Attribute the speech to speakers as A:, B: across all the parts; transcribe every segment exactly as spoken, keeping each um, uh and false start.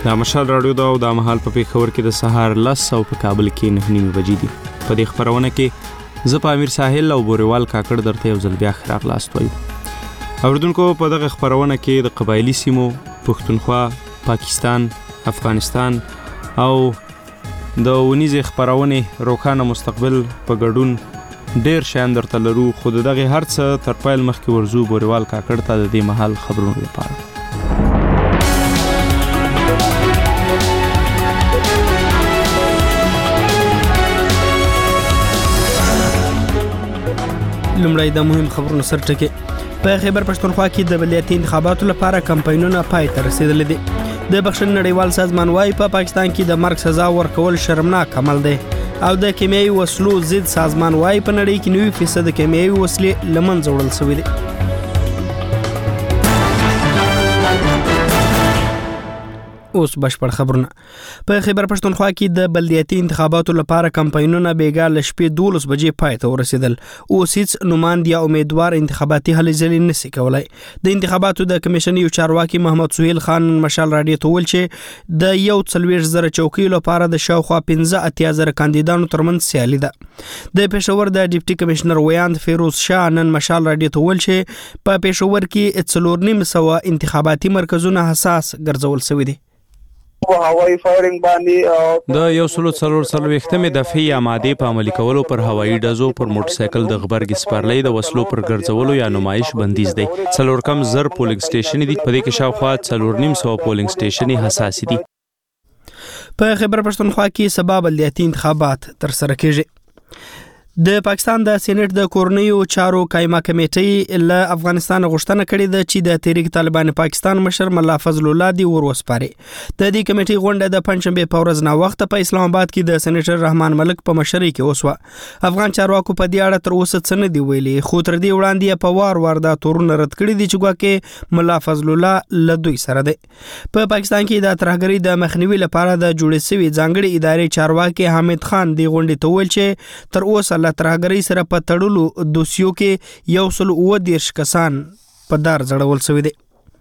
A: دا مشال راډیو دا او دا مهال په پېښور کې د سهار لس او په کابل کې نه نیمې بجې دي. په دې خپرونه کې زه په امیر ساحل او بوریوال کاکړ درته یو ځل بیا ښه راغلاست وایو. اوریدونکو په دغه خپرونه کې د قبایلي سیمو، پښتونخوا، پاکستان، افغانستان او د ونیزې خپرونې روښانه مستقبل په ګډون ډېر شیان درته لرو، خو د دغې هر څه تر پیل مخکې ورځو بوریوال کاکړ ته د دې مهال خبرونو لپاره.
B: لومړی د مهم خبرونو سر ټکي. په خیبر پښتونخوا کې د بلدیاتي انتخاباتو لپاره کمپاینونه پای ته رسیدلي دي. د بخښنې نړیوال سازمان وايي په پاکستان کې د مرګ سزا ورکول شرمناک عمل دی او د کیمیاوي وسلو ضد سازمان وايي په نړۍ کې نوي فیصد کیمیاوي وسلې له منځه وړل شوي دي. اوس بشپړ خبرونه. په خیبر پښتونخوا کې د بلدیاتي انتخاباتو لپاره کمپاینونه بیګا له شپې دولس بجې پای ته ورسېدل. اوس هیڅ نوماند یا امیدوار انتخاباتي هلې ځلې نشي کولی. د انتخاباتو د کمیشن یو چارواکي محمد سهیل خان مشال راډیو ته وویل چې د یو څلوېښت زره چوکیو لپاره د شاوخوا پنځه اتیا زره کاندیدانو ترمنځ سیالي ده. د پېښور د ډیپټي کمشنر ویاند فیروز شاه نن مشال راډیو ته وویل چې په پېښور کې څلور نیم سوه انتخاباتي مرکزونه حساس ګرځول شوي دي.
C: هوایي فایرینګ باندې
A: د یو سلو څلور څلوېښتمې دفعې یا مادې په عملي کولو پر هوایي ډزو، پر موټرسایکل د غبرګې سپرلۍ د وسلو پر ګرځولو یا نمایش بندیز دی. څلور کم زر پولینګ سټیشن دي، په دې کې شاوخوا څلور نیم سوه پولینګ سټیشن حساس دي.
B: په خیبر پښتونخوا کې سبا بلدیاتي انتخابات تر سره کیږي. د پاکستان د سېنات د کورنیو چارو قایمه کمیټې له افغانستان غوښتنه کړې ده چې د تحریک طالبان پاکستان مشر ملا فضل الله دی ور وسپاري. د دې کمیټې غونډه د پنځشنبه په ورځ نا وخت په اسلام آباد کې د سېنیټر رحمان ملک په مشرۍ کې وسوه. افغان چارواکو په دې اړه تر اوسه څه نه دی ویلي، خو تر دې وړاندې په وار وار دا تورونه رد کړي دي چې ګواکې ملا فضل الله له دوی سره دی. په پاکستان کې د ترهګرۍ د مخنیوي لپاره د جوړې شوې ځانګړې ادارې چارواکي حامد خان دی غونډې ته ویل چې تر اوسه ترهګرۍ سره په تړلو دوسیو کې یو سل اووه دېرش کسان په دار ځړول شوي دي.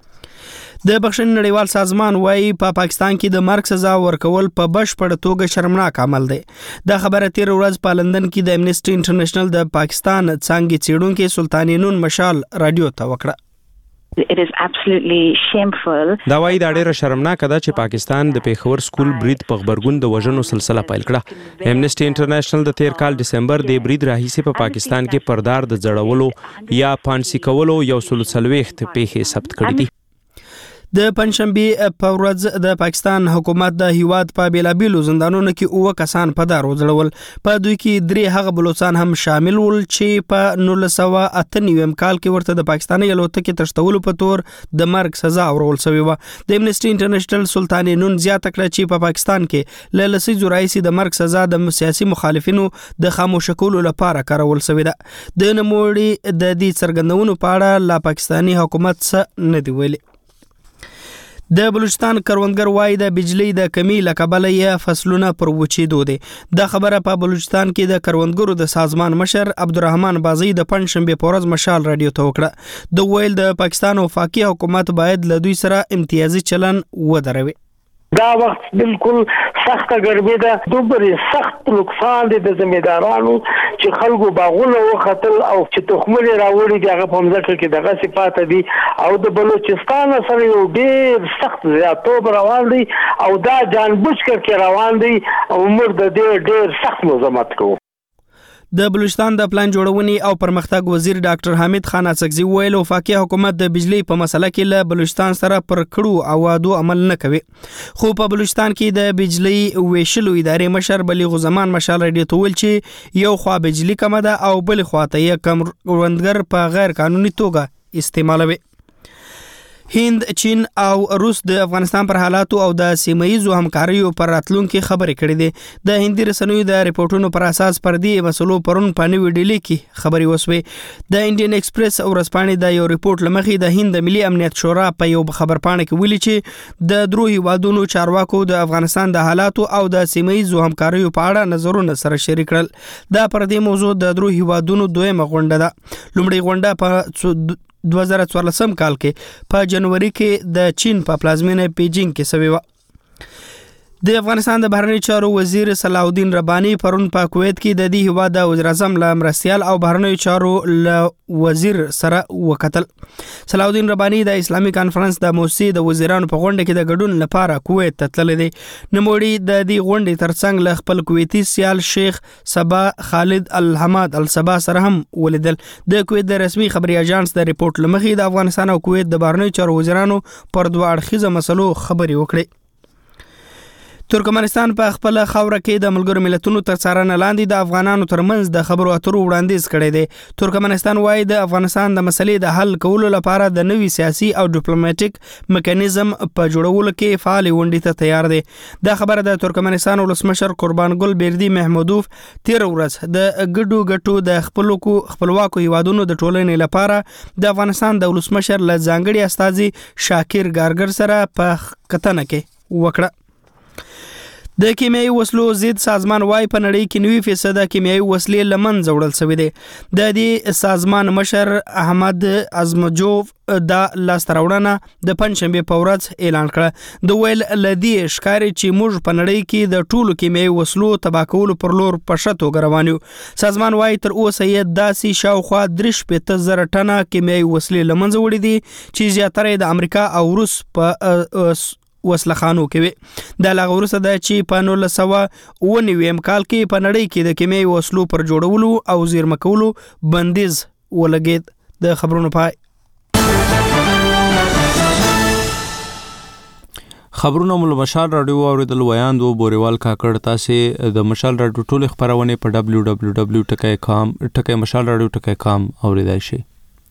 B: د بخښنې نړیوال سازمان وايي په پا پاکستان کې د مرګ سزا ورکول په بشپړه توګه شرمناک عمل دی. دا خبره تیر ورځ په لندن کې د امنیسټي انټرنیشنل د پاکستان څانګې څېړونکي سلطانې نون مشال راډیو ته وکړه.
D: It is absolutely shameful.
A: دا وايي دا ډیره شرمناکه ده چې پاکستان د پېښور سکول برید په غبرګون د وژنو سلسله پیل کړه. امنیسټي انټرنیشنل د تیر کال دسمبر د برید راهیسې په پاکستان کې پردار د ځړولو یا پانسي کولو یو سل څلوېښت پیښې ثبت کړې دي.
B: د پنځشنبه په ورځ د پاکستان حکومت د هیواد په بیلابیلو زندانونو کې اوه کسان په دار وځړول. په دوی کې درې هغه بلوچستان هم شامل ول چې په نولس سوه اته نوي کال کې ورته د پاکستاني الوتکې تښتولو په تور د مرګ سزا ورول شوې وه. د امنیسټي انټرنیشنل سلطانې نون زیاته کړه چې په پاکستان کې له لسیزو راهیسې د مرګ سزا د سیاسي مخالفینو د خاموشه کولو لپاره کارول شوې ده. د نوموړي د دې څرګندونو په اړه لا پاکستاني حکومت څه نه دی ویلي. د بلوچستان کروندګر وايي د بجلی د کمی له کبله یې فصلونه پر وچېدو دي. دا خبره په بلوچستان کې د کروندګرو د سازمان مشر عبدالرحمن بازي د پنځشنبه په ورځ مشال راډیو ته وکړه. د ویل د پاکستان وفاقي حکومت باید له دوی سره امتیازي چلن ودروي.
C: دا وخت بالکل سخته ګرمي ده، دومره سخت نقصان دی د زمیندارانو چې خلکو باغونه وختل او چې تخمونه راوړي دي هغه په مځکه کې دغه صفات دي او د بلوچستان سره یو ډېر سخت زیاتوب روان دی او دا جانبوجکر کې روان دی او موږ د دې ډېر سخت مزاحمت کوو.
B: د بلوچستان د پلان جوړونې او پرمختګ وزیر ډاکټر حامد خان اڅکزي ویل وفاقي حکومت د بجلی په مسله کې له بلوچستان سره پر کړو او وعدو عمل نه کوي. خو په بلوچستان کې د بجلی ویشلو ادارې مشر بلیغ زمان مشال راډیو ته ویل چې یو خوا بجلی کمه ده او بل خوا ته یې کروندګر په غیر قانوني توګه استعمالوي. هند، چین او روس د افغانستان پر حالاتو او د سیمه‌ییزو همکاریو پر راتلونکي خبرې کړې دي. د هندي رسنیو د ریپورتونو پر اساس پر دې مسلو پرون په نوې ډیلي کې خبرې وسوې. د انډین ایکسپریس ورځپاڼې د یو ریپورت لمخې د هند ملي امنیت شورا په یو خبرپاڼه کې ویلي چې د درو هیوادونو چارواکو د افغانستان د حالاتو او د سیمه‌ییزو همکاریو په اړه نظرونه سره شریک کړل. دا پر دې موضوع د درو هیوادونو دویمه غونډه ده. لومړی غونډه په دوه زره څوارلسم کال کې په جنوري کې د چین په پلازمینه پیجینګ کې شوې وه. د افغانستان د بهرنی چارو وزیر صلاح الدین ربانی پرون په کویت کې د دې هیواد د وزیر اعظم له مرستیال او بهرنی چارو له وزیر سره وکتل. صلاح الدین ربانی د اسلامي کانفرنس د موسسې د وزیرانو په غونډه کې د ګډون لپاره کویت ته تللی دی. نوموړي د دې غونډې ترڅنګ له خپل کویتي سیال شیخ صبا خالد الحماد الصبا سره هم ولیدل. د کویت د رسمي خبري اژانس د ریپورت لمخې د افغانستان او کویت د بهرنی چارو وزیرانو پر دوه اړخیزه مسلو خبري وکړي. ترکمنستان په خپل خاوره کې د ملګرو ملتونو تر څارنه لاندې د افغانانو ترمنځ د خبرو اترو وړاندیز کړی دی. ترکمنستان وايي د افغانستان د مسلې د حل کولو لپاره د نوي سیاسي او ډیپلوماټیک میکانیزم په جوړولو کې فعال ونډې ته تیار دی. دا خبره د ترکمنستان ولسمشر قربان ګل بیردی محمودوف تیر ورځ د ګډو ګټو د خپلوکو خپلواکو هیوادونو د ټولنې لپاره د افغانستان د ولسمشر له ځانګړي استازي شاکر ګارګر سره په کتنه کې وکړه. د کیمیاوي وسلو ضد سازمان وايي په نړۍ کې نوي فیصد کیمیاوي وسلې له منځه وړل شوې دي. د دې سازمان مشر احمد ازمجوف دا لاسته راوړنه د پنځشنبه په ورځ اعلان کړه. د ویل لدی ښکاري چې موږ په نړۍ کې د ټولو کیمیاوي وسلو تباه کولو پر لور په ښه توګه روان یو. سازمان وايي تر اوسه یې داسې شاوخوا درې شپېته زره ټنه کیمیاوي وسلې له منځه وړي دي چې زیاتره د امریکا او روس په وسلخانو کې وي. د لغه وروسته د چې په نولس سوه اوه نوي کال کې په نړۍ کې د کیمیاوي وسلو پر جوړولو او زیرمه کولو بندیز ولګید. د خبرونو پای.
A: خبرونه مو له مشال راډیو اوریدل ویاندو بوریوال کاکړ. تاسو د مشال راډیو ټول خبرونه په دبلیو دبلیو دبلیو ټکی کام ټکی مشال راډیو ټکی کام اوریدای شئ.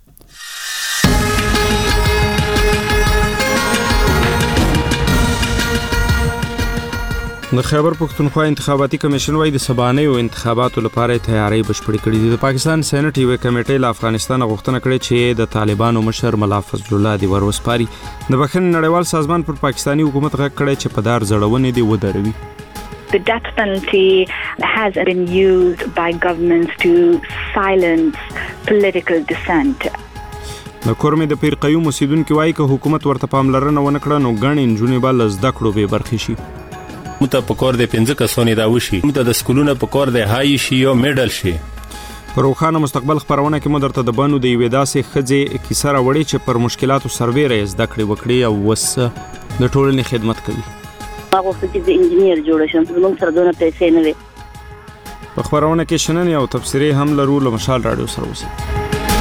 A: د خیبر پښتونخوا انتخاباتي کمیشن وايي د سبانیو انتخاباتو لپاره تیاری بشپړې کړې دي. د پاکستان سېنات یو کمیټې له افغانستان غوښتنه کړې چې د طالبانو مشر ملا فضل الله دی وروسپاري. د بخښنې نړیوال سازمان پر پاکستاني حکومت غږ کړی چې په دار زړونې دی ودروي.
D: The death penalty has been used by governments to silence political dissent.
A: د کورمې د پیر قیوم اوسیدونکو وايي چې حکومت ورته پاملرنه ونه کړه نو ګڼ نجونې به له زده کړو بې برخې شي.
E: مته په کور د پنځه کسونې دا وشي مته د سکولونو په کور د هاي شي یو میډل شي.
A: پر روخانه مستقبل خبرونه کې مو درته د بانو د یوې داسې ښځې کیسه راوړې چې پر مشکلاتو سرویره زده کړې وکړي او وس د ټولنې خدمت کوي.
F: هغه چې د انجینیر جوړ شم زموږ سره دونه پیسې نه وي.
A: په خبرونه کې شنن یو تفسیری هم لرو له مشال راډیو سره اوسئ.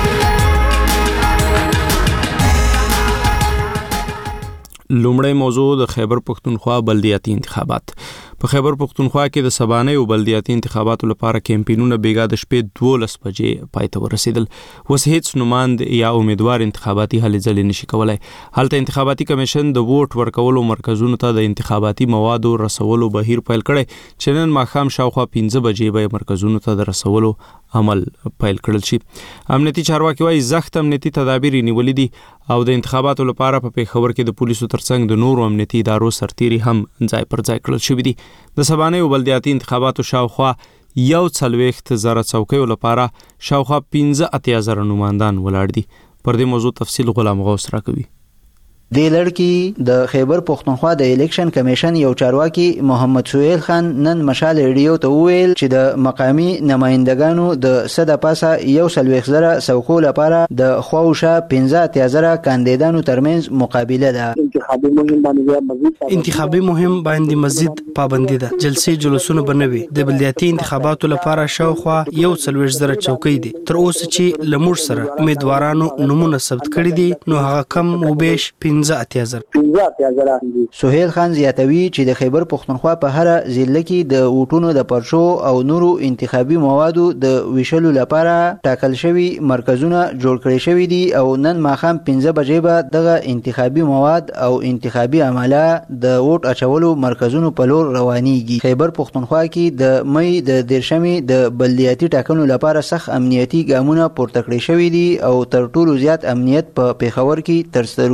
A: لومړی موضوع د خیبر پښتونخوا بلدیاتي انتخابات. په خیبر پښتونخوا کې د سبانیو بلدیاتي انتخاباتو لپاره کمپاینونه بیګا د شپې دولس بجې پای ته ورسېدل. اوس هیڅ نوماند یا امیدوار انتخاباتي هلې ځلې نشي کولای. هلته انتخاباتي کمیشن د ووټ ورکولو مرکزونو ته د انتخاباتي موادو رسولو بهیر پیل کړی چې نن ماښام شاوخوا پنځه بجې به مرکزونو ته د رسولو عمل پیل کړل شي. امنیتي چارواکي وايي سخت امنیتي تدابیر نیولې دي او د انتخاباتو لپاره په پیښور کې د پولیسو ترڅنګ د نورو امنیتي ادارو سرتیري هم ځای پر ځای کړل شوي دي. د سبانیو بلدیاتي انتخاباتو شاوخوا یو څلوېښت زره څوکیو لپاره شاوخوا پنځه اتیا زره نوماندان ولاړ دي. پر دې موضوع تفصیل غلام غوث راکوي.
G: د لړکی د خیبر پښتونخوا د الیکشن کمیشن یو چارواکي محمد سهیل خان نن مشال ریډیو ته وویل چې د مقامی نمائندګانو د صد پاسه یو سلويخ زره څوکو لپاره د خواوشه پنځه اتیا زره کاندیدانو ترمنځ مقابله ده.
B: انتخابي مهم باندې مزید پابندي ده. جلسې جلوسونه بنوي. د بلدیاتي انتخاباتو لپاره شاوخوا یو سلويخ زره چوکۍ دي. تر اوسه چې لمور سره امیدوارانو نمونه ثبت کړي دي نو هغه کم وبېش پنځه اتیا زره.
G: سهیل خان زیاتوي چې د خیبر پښتونخوا په هر ضلع کې د ووټونو د پرچو او نورو انتخابي موادو د ویشلو لپاره ټاکل شوي مرکزونه جوړ کړي شوي دي او نن ماښام پنځه بجې به دغه انتخابي مواد او انتخابي عمله د ووټ اچولو مرکزونو په لور روانيږي. خیبر پښتونخوا کې د مې د دیرشمې د بلدیاتي ټاکنو لپاره سخت امنیتي ګامونه پورته کړي شوي دي او تر ټولو زیات امنیت په پیښور کې تر سترګو کیږي.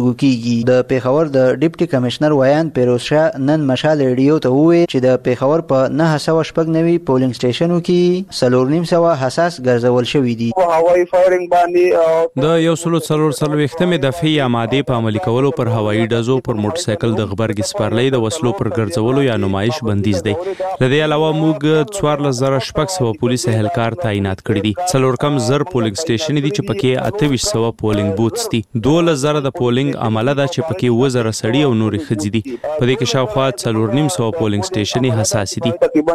G: کیږي. د پیښور د ډیپټي کمشنر ویان پیروز شاه نن مشال ریډیو ته وویل چې د پیښور په نه سوه شپږ نوي پولینګ سټیشنو کې څلور نیم سوه حساس ګرځول شوي دي.
H: هوایي فایرینګ باندې
A: د یو سلو څلور څلوېښتمې دفعې یا مادې په عملي کولو پر هوایي ډزو پر موټر سایکل د غبرګ سپرلۍ د وسلو پر ګرځولو یا نمایش بندیز دی. له دې علاوه موږ څوارلس زره شپږ سوه پولیس اهلکار تعینات کړي دي. څلور کم زر پولینګ سټیشن دي چې پکې اته ویشت سوه پولینګ بوتس دي. دولس زره د پولینګ عمله ده چې پکې اووه زره سړي او نورې ښځې دي. په دې کې شاوخوا څلور نیم سوه پولینګ سټیشن حساس دي.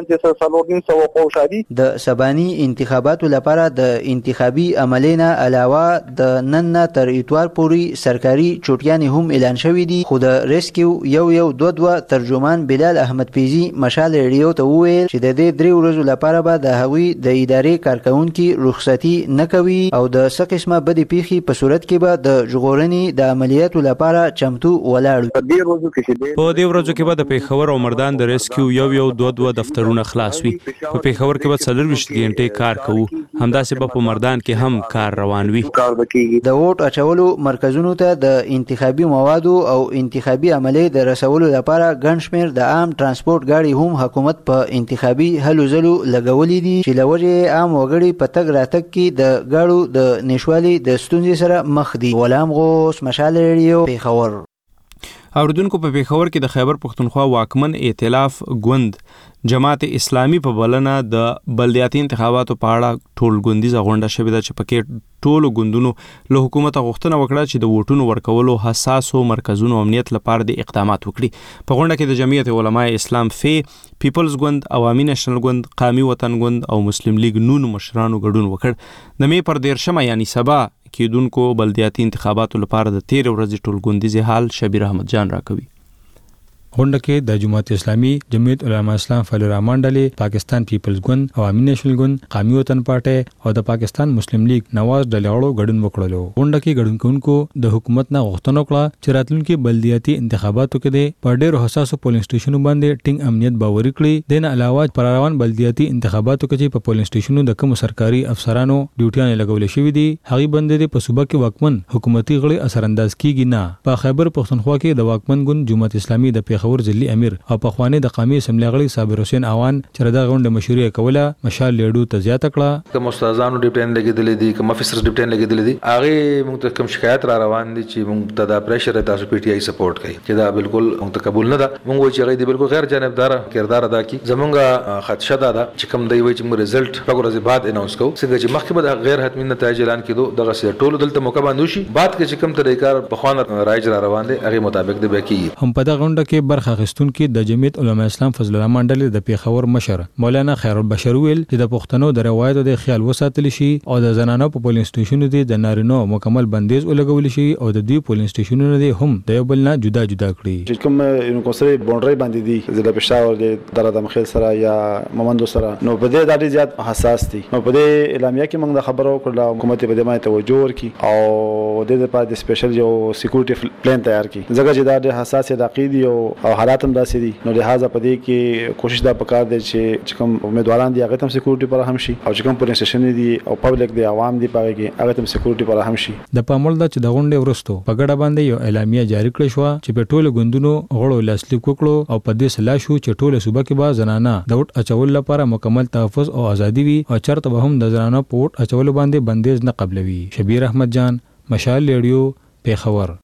G: د سباني انتخاباتو لپاره د انتخابي عملې نه علاوه د نن نه تر اتوار پورې سرکاري چوټیانې هم اعلان شوي دي. خو د ریسکیو یو یو دوه دوه ترجمان بلال احمد پیزي مشال ریډیو ته وویل چې د دې درې ورځو لپاره به د هغوی د ادارې کارکونکي رخصتي نه کوي او د څه قسمه بدې پیښې په صورت کې به د ژغورنې د عملیاتو لپاره چمتو ولاړ وي.
A: په دې ورځو کې به د پیښور او مردان د ریسکیو یو یو دوه دوه دفترونه خلاص وي. په پیښور کې به څلرویشت غنټې کار کوو. همداسې به په مردان کې هم کار روان وي.
G: د ووټ اچولو مرکزونو ته د انتخابي موادو او انتخابي عملې د رسولو لپاره ګڼ شمېر د عام ترانسپورت ګاډي هم حکومت په انتخابي هلو ځلو لګولې دي چې له وجې عام وګړي په تګ راتګ کې د ګاډو د نشوالي د ستونزې سره مخ دي. غلام غوث، مشال ریډیو، پیښور.
A: اوریدونکو په پیښور کې د خیبر پښتونخوا واکمن ائتلاف ګوند جماعت اسلامي په بلنه د بلدیاتي انتخاباتو په اړه ټولګوندیزه غونډه شوې ده چې پکې ټولو ګوندونو له حکومت غوښتنه وکړه چې د ووټونو ورکولو حساسو مرکزونو امنیت لپاره د اقدامات وکړي. په غونډه کې د جمعیت علماء اسلام فی، پیپلز ګوند، عوامي نېشنل ګوند، قامي وطن ګوند او مسلم لیگ نون مشرانو ګډون وکړ. د مې پر دیرشمه یعنی سبا کېدونکو بلدیاتي انتخاباتو لپاره د تېرې ورځې ټولګوندیزې حال شبیر احمد جان راکوي.
I: غونډه کې د جماعت اسلامي، جمعیت علماء اسلام فعال الرحمن ډلې، پاکستان پیپلز ګوند، عوامي نېشنل ګوند، قامي وطن پارټي او د پاکستان مسلم لیگ نواز ډلې غړو ګډون وکړلو. غونډه کې ګډون کوونکو د حکومت نه غوښتنه وکړه چې راتلونکي بلدیاتي انتخاباتو کې د په ډېرو حساسو پولینګ سټیشنونو باندې ټینګ امنیت باوري کړي. د نه علاوه پر روان بلدیاتي انتخاباتو کې چې په پولینګ سټیشنونو د کوم سرکاري افسرانو ډیوټیان لګول شوي دي هغه باندې په صوبه کې واکمن حکومتي غړي اثر انداز کیږي نه. په خیبر پښتونخوا کې د واکمن ګوند جماعت اسلامي د پیښور ضلعي امیر او په خواني د قومي اسمبلی غړي صابر حسین اوان چې دا غونډه مشورې کوله مشال لیډو ته زیاته کړه.
J: کوم استادانو ډیپټین لګیدل دي، کوم افیسرز ډیپټین لګیدل دي، هغه موږ ته کوم شکایت را روان دي چې موږ ته دا پریشر تاسو پی ټی آی سپورټ کوي چې دا بالکل موږ ته قبول نه ده. موږ وایو چې هغه دی بالکل غیر جانبدار کردار ادا کوي. زمونږه خدشه ده چې کوم دی وایي چې موږ رزلټ په ورځ بعد اناونس کوو څنګه چې مخکې به غیر حتمی نتایج اعلان کړو. دغه سي ټولو دلته موقع باندې شي بعد کې چې کوم طریقار په خوانه رایج را روان دي هغه مطابق دی به کیږي.
I: هم په دغه غونډه کې برخه اخیستونکو د جمعیت علماء اسلام فضل الرحمن ډلې د پیښور مشر مولانا خیر البشر ویل چې د پښتنو د روایتو د خیال وساتل شي او د زنانو په پولینګ سټیشنونو دي د نارینو مکمل بندیز ولګول شي او د دې پولینګ سټیشنونو دي هم د یو بل نه جدا جدا کړي.
K: چې کوم یو کوسري باونډري باندې دي ضلع پېښور د درادم خیل سره یا مومندو سره نو په دې ډېر زیات حساس دي. نو په دې اعلامیه کې موږ د خبرو کړل حکومت په دې باندې توجه ورکړي او د دې لپاره د سپیشل یو سکیورټي پلان تیار کړي. ځکه چې دا د حساس د عقیدې او حالات هم داسې دي نو لہذا په دې کې کوشش دا پکار دی چې کوم امیدواران دي هغه تم سکیورټي پر هم شي او چې کوم پولیس سټیشن دي او پبلک دي عوام دي پاره کې هغه تم سکیورټي پر هم شي.
I: د پامول دا چې د غونډې ورستو په ګډه باندې یو اعلامیه جاری کړې شو چې په ټولو ګوندونو غړو لاسلیک وکړو او په دې سلا شو چې ټوله صوبه کې به زنانه د ووټ اچول لپاره مکمل تحفظ او ازادي وي او چرته به هم د زنانو په ووټ اچول باندې بندیز نه قبلوي. شبیر احمد جان، مشال ریډیو، پیښور.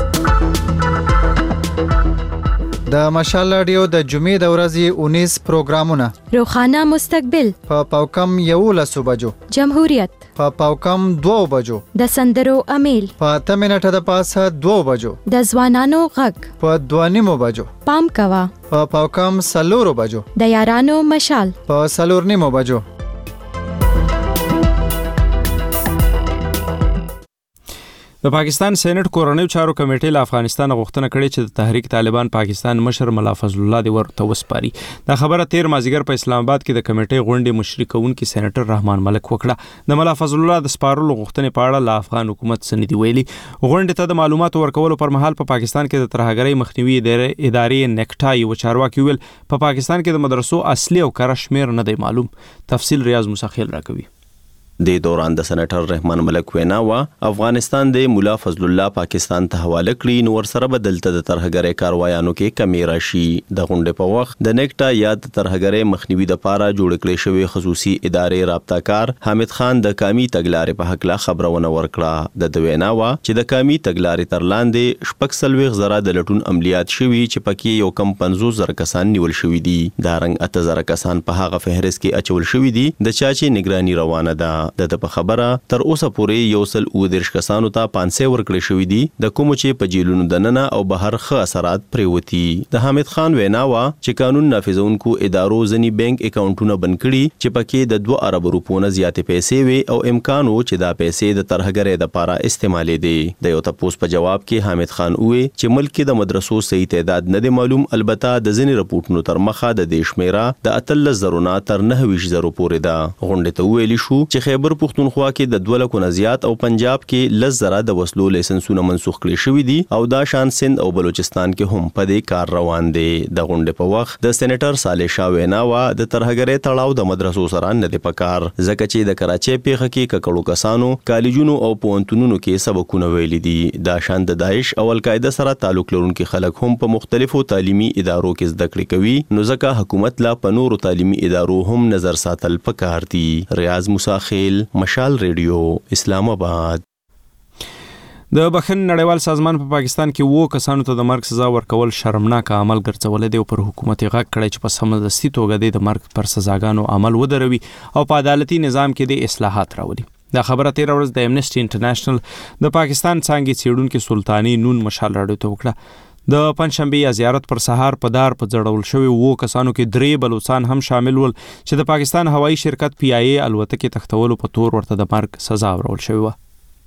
L: د مشال رادیو د جمعې د ورځې اونیس پروګرامونه:
M: روخانه مستقبل
L: په پاوکم یولس بجو،
M: جمهوریت
L: په پاوکم دو بجو،
M: د سندرو امیل
L: په اته منټه د پاسه دو بجو،
M: د ځوانانو غږ
L: په دوه نیمو بجو،
M: پام کوا
L: په پاوکم سلورو بجو،
M: د یارانو مشال
L: په سلور نیمو بجو.
A: د پاکستان سېنات کورنیو چارو کمیټې له افغانستان غوښتنه کړې چې د تحریک طالبان پاکستان مشر ملا فضل الله دی ورته وسپاري. دا خبره تیر مازیګر په اسلام آباد کې د کمیټې غونډې مشري کوونکي سېنیټر رحمان ملک وکړه. د ملا فضل الله د سپارلو غوښتنې په اړه له افغان حکومت څخه ندي ویلي. غونډې ته د معلوماتو ورکولو پر مهال په پاکستان کې د ترهګرۍ مخنیوي ادارې نیکټا یو چارواکي ویل په پاکستان کې د مدرسو اصلي او کره شمیر نه دی معلوم. تفصیل ریاض موسی خیل راکوي.
N: د دوران د سېنیټر رحمان ملک وینا وا افغانستان د مولا فضل الله پاکستان ته حواله کړي نو ورسره بدلته د ترهګرۍ کاروایانو کې کمی راشي. د غونډې په وخت د نیکټا یا د ترهګرۍ مخنیوي د پاره جوړ کړي شوی خصوصي ادارې رابطه کار حامد خان د کامی تګلارې په حق لا خبرونه ورکړه. د وینا وا چې د کامی تګلارې تر لاندې شپږ سلويغ زره د لټون عملیات شوي چې پکې یو کم پنځوس زره کسان نیول شوي دي. دا رنګ اته زره کسان په هغه فهرست کې اچول شوي دي د چا چې نگرانی روانه ده. د په خبره تر اوسه پورې یو سل او دیرش کسانو ته پانسه ورکړي شوې دي د کوم چې په جیلونو دننه او بهر ښه اثرات پریوتی. د حامد خان وینا وا چې قانون نافذونکو ادارو ځنی بانک اکاونټونه بند کړي چې پکې د دوه ارب روپو نه زیاتې پیسې وي او امکان و چې دا پیسې د ترهګرۍ د پاره استعمالې دي. د یو تاسو په جواب کې حامد خان وې چې ملک کې د مدرسو صحیح تعداد نه دی معلوم، البته د ځنی رپورټونو تر مخه د دیش میرا د اتل زرونه تر نه ویش زرو پورې ده. غونډه ته ویل شو چې خیبر پختونخوا کې د دوه لکو نه زیات او پنجاب کې لس زره د وسلو لایسنسونه منسوخ کړي شوي دي او دا شان سند او بلوچستان کې هم په دې کار روان دي. د غونډې په وخت د سېنیټر صالح شاه وینا وا د ترهګرۍ تړاو د مدرسو سره نه دی پکار ځکه چې د کراچۍ پیښه کې ککړو کسانو کالجونو او پوهنتونونو کې سبقونه ویلي دي. دا شان د داعش او القاعده سره تعلق لرونکي خلک هم په مختلفو تعلیمي ادارو کې زده کړې کوي نو ځکه حکومت لا په نورو تعلیمي ادارو هم نظر ساتل پکار دي. ریاض موسی خیل، مشال ریډیو، اسلام آباد.
A: د بخښنې نړیوال سازمان په پاکستان کې وو کسانو ته د مرګ سزا ورکول شرمناک عمل ګرځولې دی او پر حکومت یې غږ کړی چې په سمدستي توګه د مرګ پر سزاګانو عمل ودروي او په عدالتي نظام کې د اصلاحات راولي. دا خبره تیر ورځ د امنیسټي انټرنیشنل د پاکستان څانګې څیړونکو سلطانی نون مشال راډیو ته وکړه. د پنځشنبه یا زیارت پر سهار په دار په ځړول شوی وو کسانو کې درې بلوچستان هم شامل ول چې د پاکستان هوایي شرکت پی آی ای الوتکې تختولو په تور ورته د مرګ سزا ورول شوی و.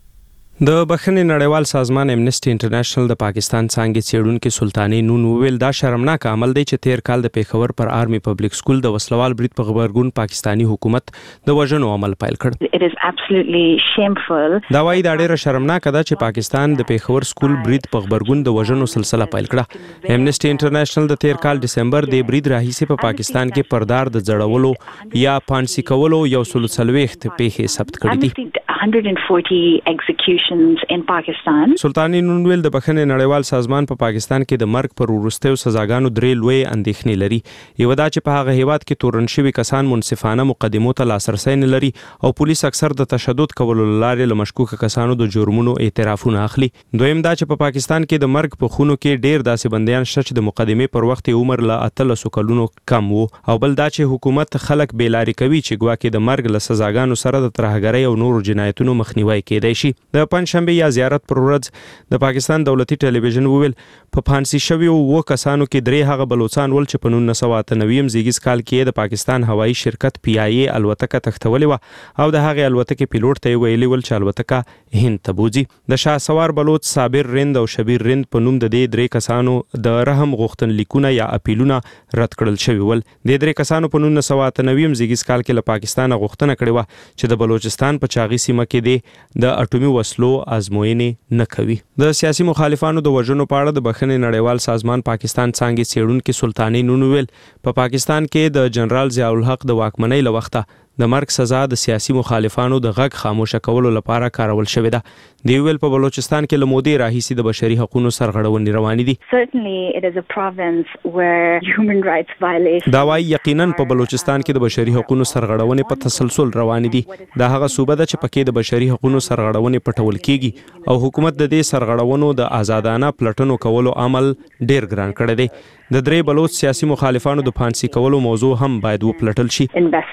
A: د بخښنې نړیوال سازمان امنیسټي انټرنیشنل د پاکستان څانګې څیړونکو سلطانی نون وویل دا شرمناک عمل دی چې تیر کال د پیښور پر آرمي پبلک سکول د وسلوال برید په خبرګون پاکستانی حکومت د وژنو عمل پیل کړ.
D: It is absolutely shameful.
A: دا وايي دا ډیره شرمناک ده چې پاکستان د پیښور سکول برید په خبرګون د وژنو سلسله پیل کړه. امنیسټي انټرنیشنل د تیر کال دسمبر د برید راهیسې په پاکستان کې پردار د ځړولو یا پانسي کولو یو سل څلوېښت پیښې ثبت کړې دي.
D: one hundred forty executions in Pakistan.
A: سلطانی نون ویل د بخښنې نړیوال سازمان په پاکستان کې د مرګ پر وروستیو سزاګانو درې لوی اندېښنې لري. یو دا چې په هغه هیواد کې تورن شوي کسان منصفانه مقدمو ته لاسرسی نه لري او پولیس اکثر د تشدد کولو لارې له مشکوکه کسانو د جرمونو اعترافونه اخلي. دویم دا چې په پاکستان کې د مرګ په خونو کې ډیر داسې بندیان شته چې د مقدمې پر وخت عمر له اتلسو کلونو کم وو او بل دا چې حکومت خلک بیلاری کوي چې ګواکې د مرګ له سزاګانو سره د ترهګرۍ او نورو جنایتونو مخنیوي کېدای شي. د پنځشنبه یا زیارت پر ورځ د پاکستان دولتي ټلویزیون وویل په پانسي شویو وو کسانو کې درې هغه بلوچستان ول چې په نولس سوه اته نوي زیږیز کال کې د پاکستان هوایي شرکت پی آی ای الوتکه تختولې و او د هغې الوتکې پیلوټ ته ویلي ول چې الوتکه هند ته بوځي. د شاه سوار بلوچ صابر رند او شبیر رند په نوم د دې درې کسانو د رحم غوښتنلیکونه یا اپیلونه رد کړل شوي ول. د درې کسانو په نولس سوه اته نوي زیږیز کال کې له پاکستان غوښتنه کړې و چې د بلوچستان په چاغي سیمه کې د اټومي وسلو ازموینې نه کوي. د سیاسي مخالفانو د وژنو په اړه د بخښنې نړیوال سازمان پاکستان څانګې څیړونکو سلطانی نون ویل په پاکستان کې د جنرال ضیاء الحق د واکمنۍ له وخته د مرګ سزا د سیاسي مخالفانو د غږ خاموشه کولو لپاره کارول شوې ده. دی ویل په بلوچستان کې له مودې راهیسې د بشري حقوقو سرغړونې روانې دي.
D: Certainly it is a province where human rights violations.
A: دا وايي یقینا په بلوچستان کې د بشري حقوقو سرغړونې په تسلسل روانې دي. دا هغه صوبه ده چې پکې د بشري حقوقو سرغړونې پټول کیږي او حکومت د دې سرغړونو د آزادانه پلټنو کولو عمل ډیر ګران کړی دی. د درې بلوچ سیاسي مخالفانو د پانسي کولو موضوع هم باید وپلټل شي.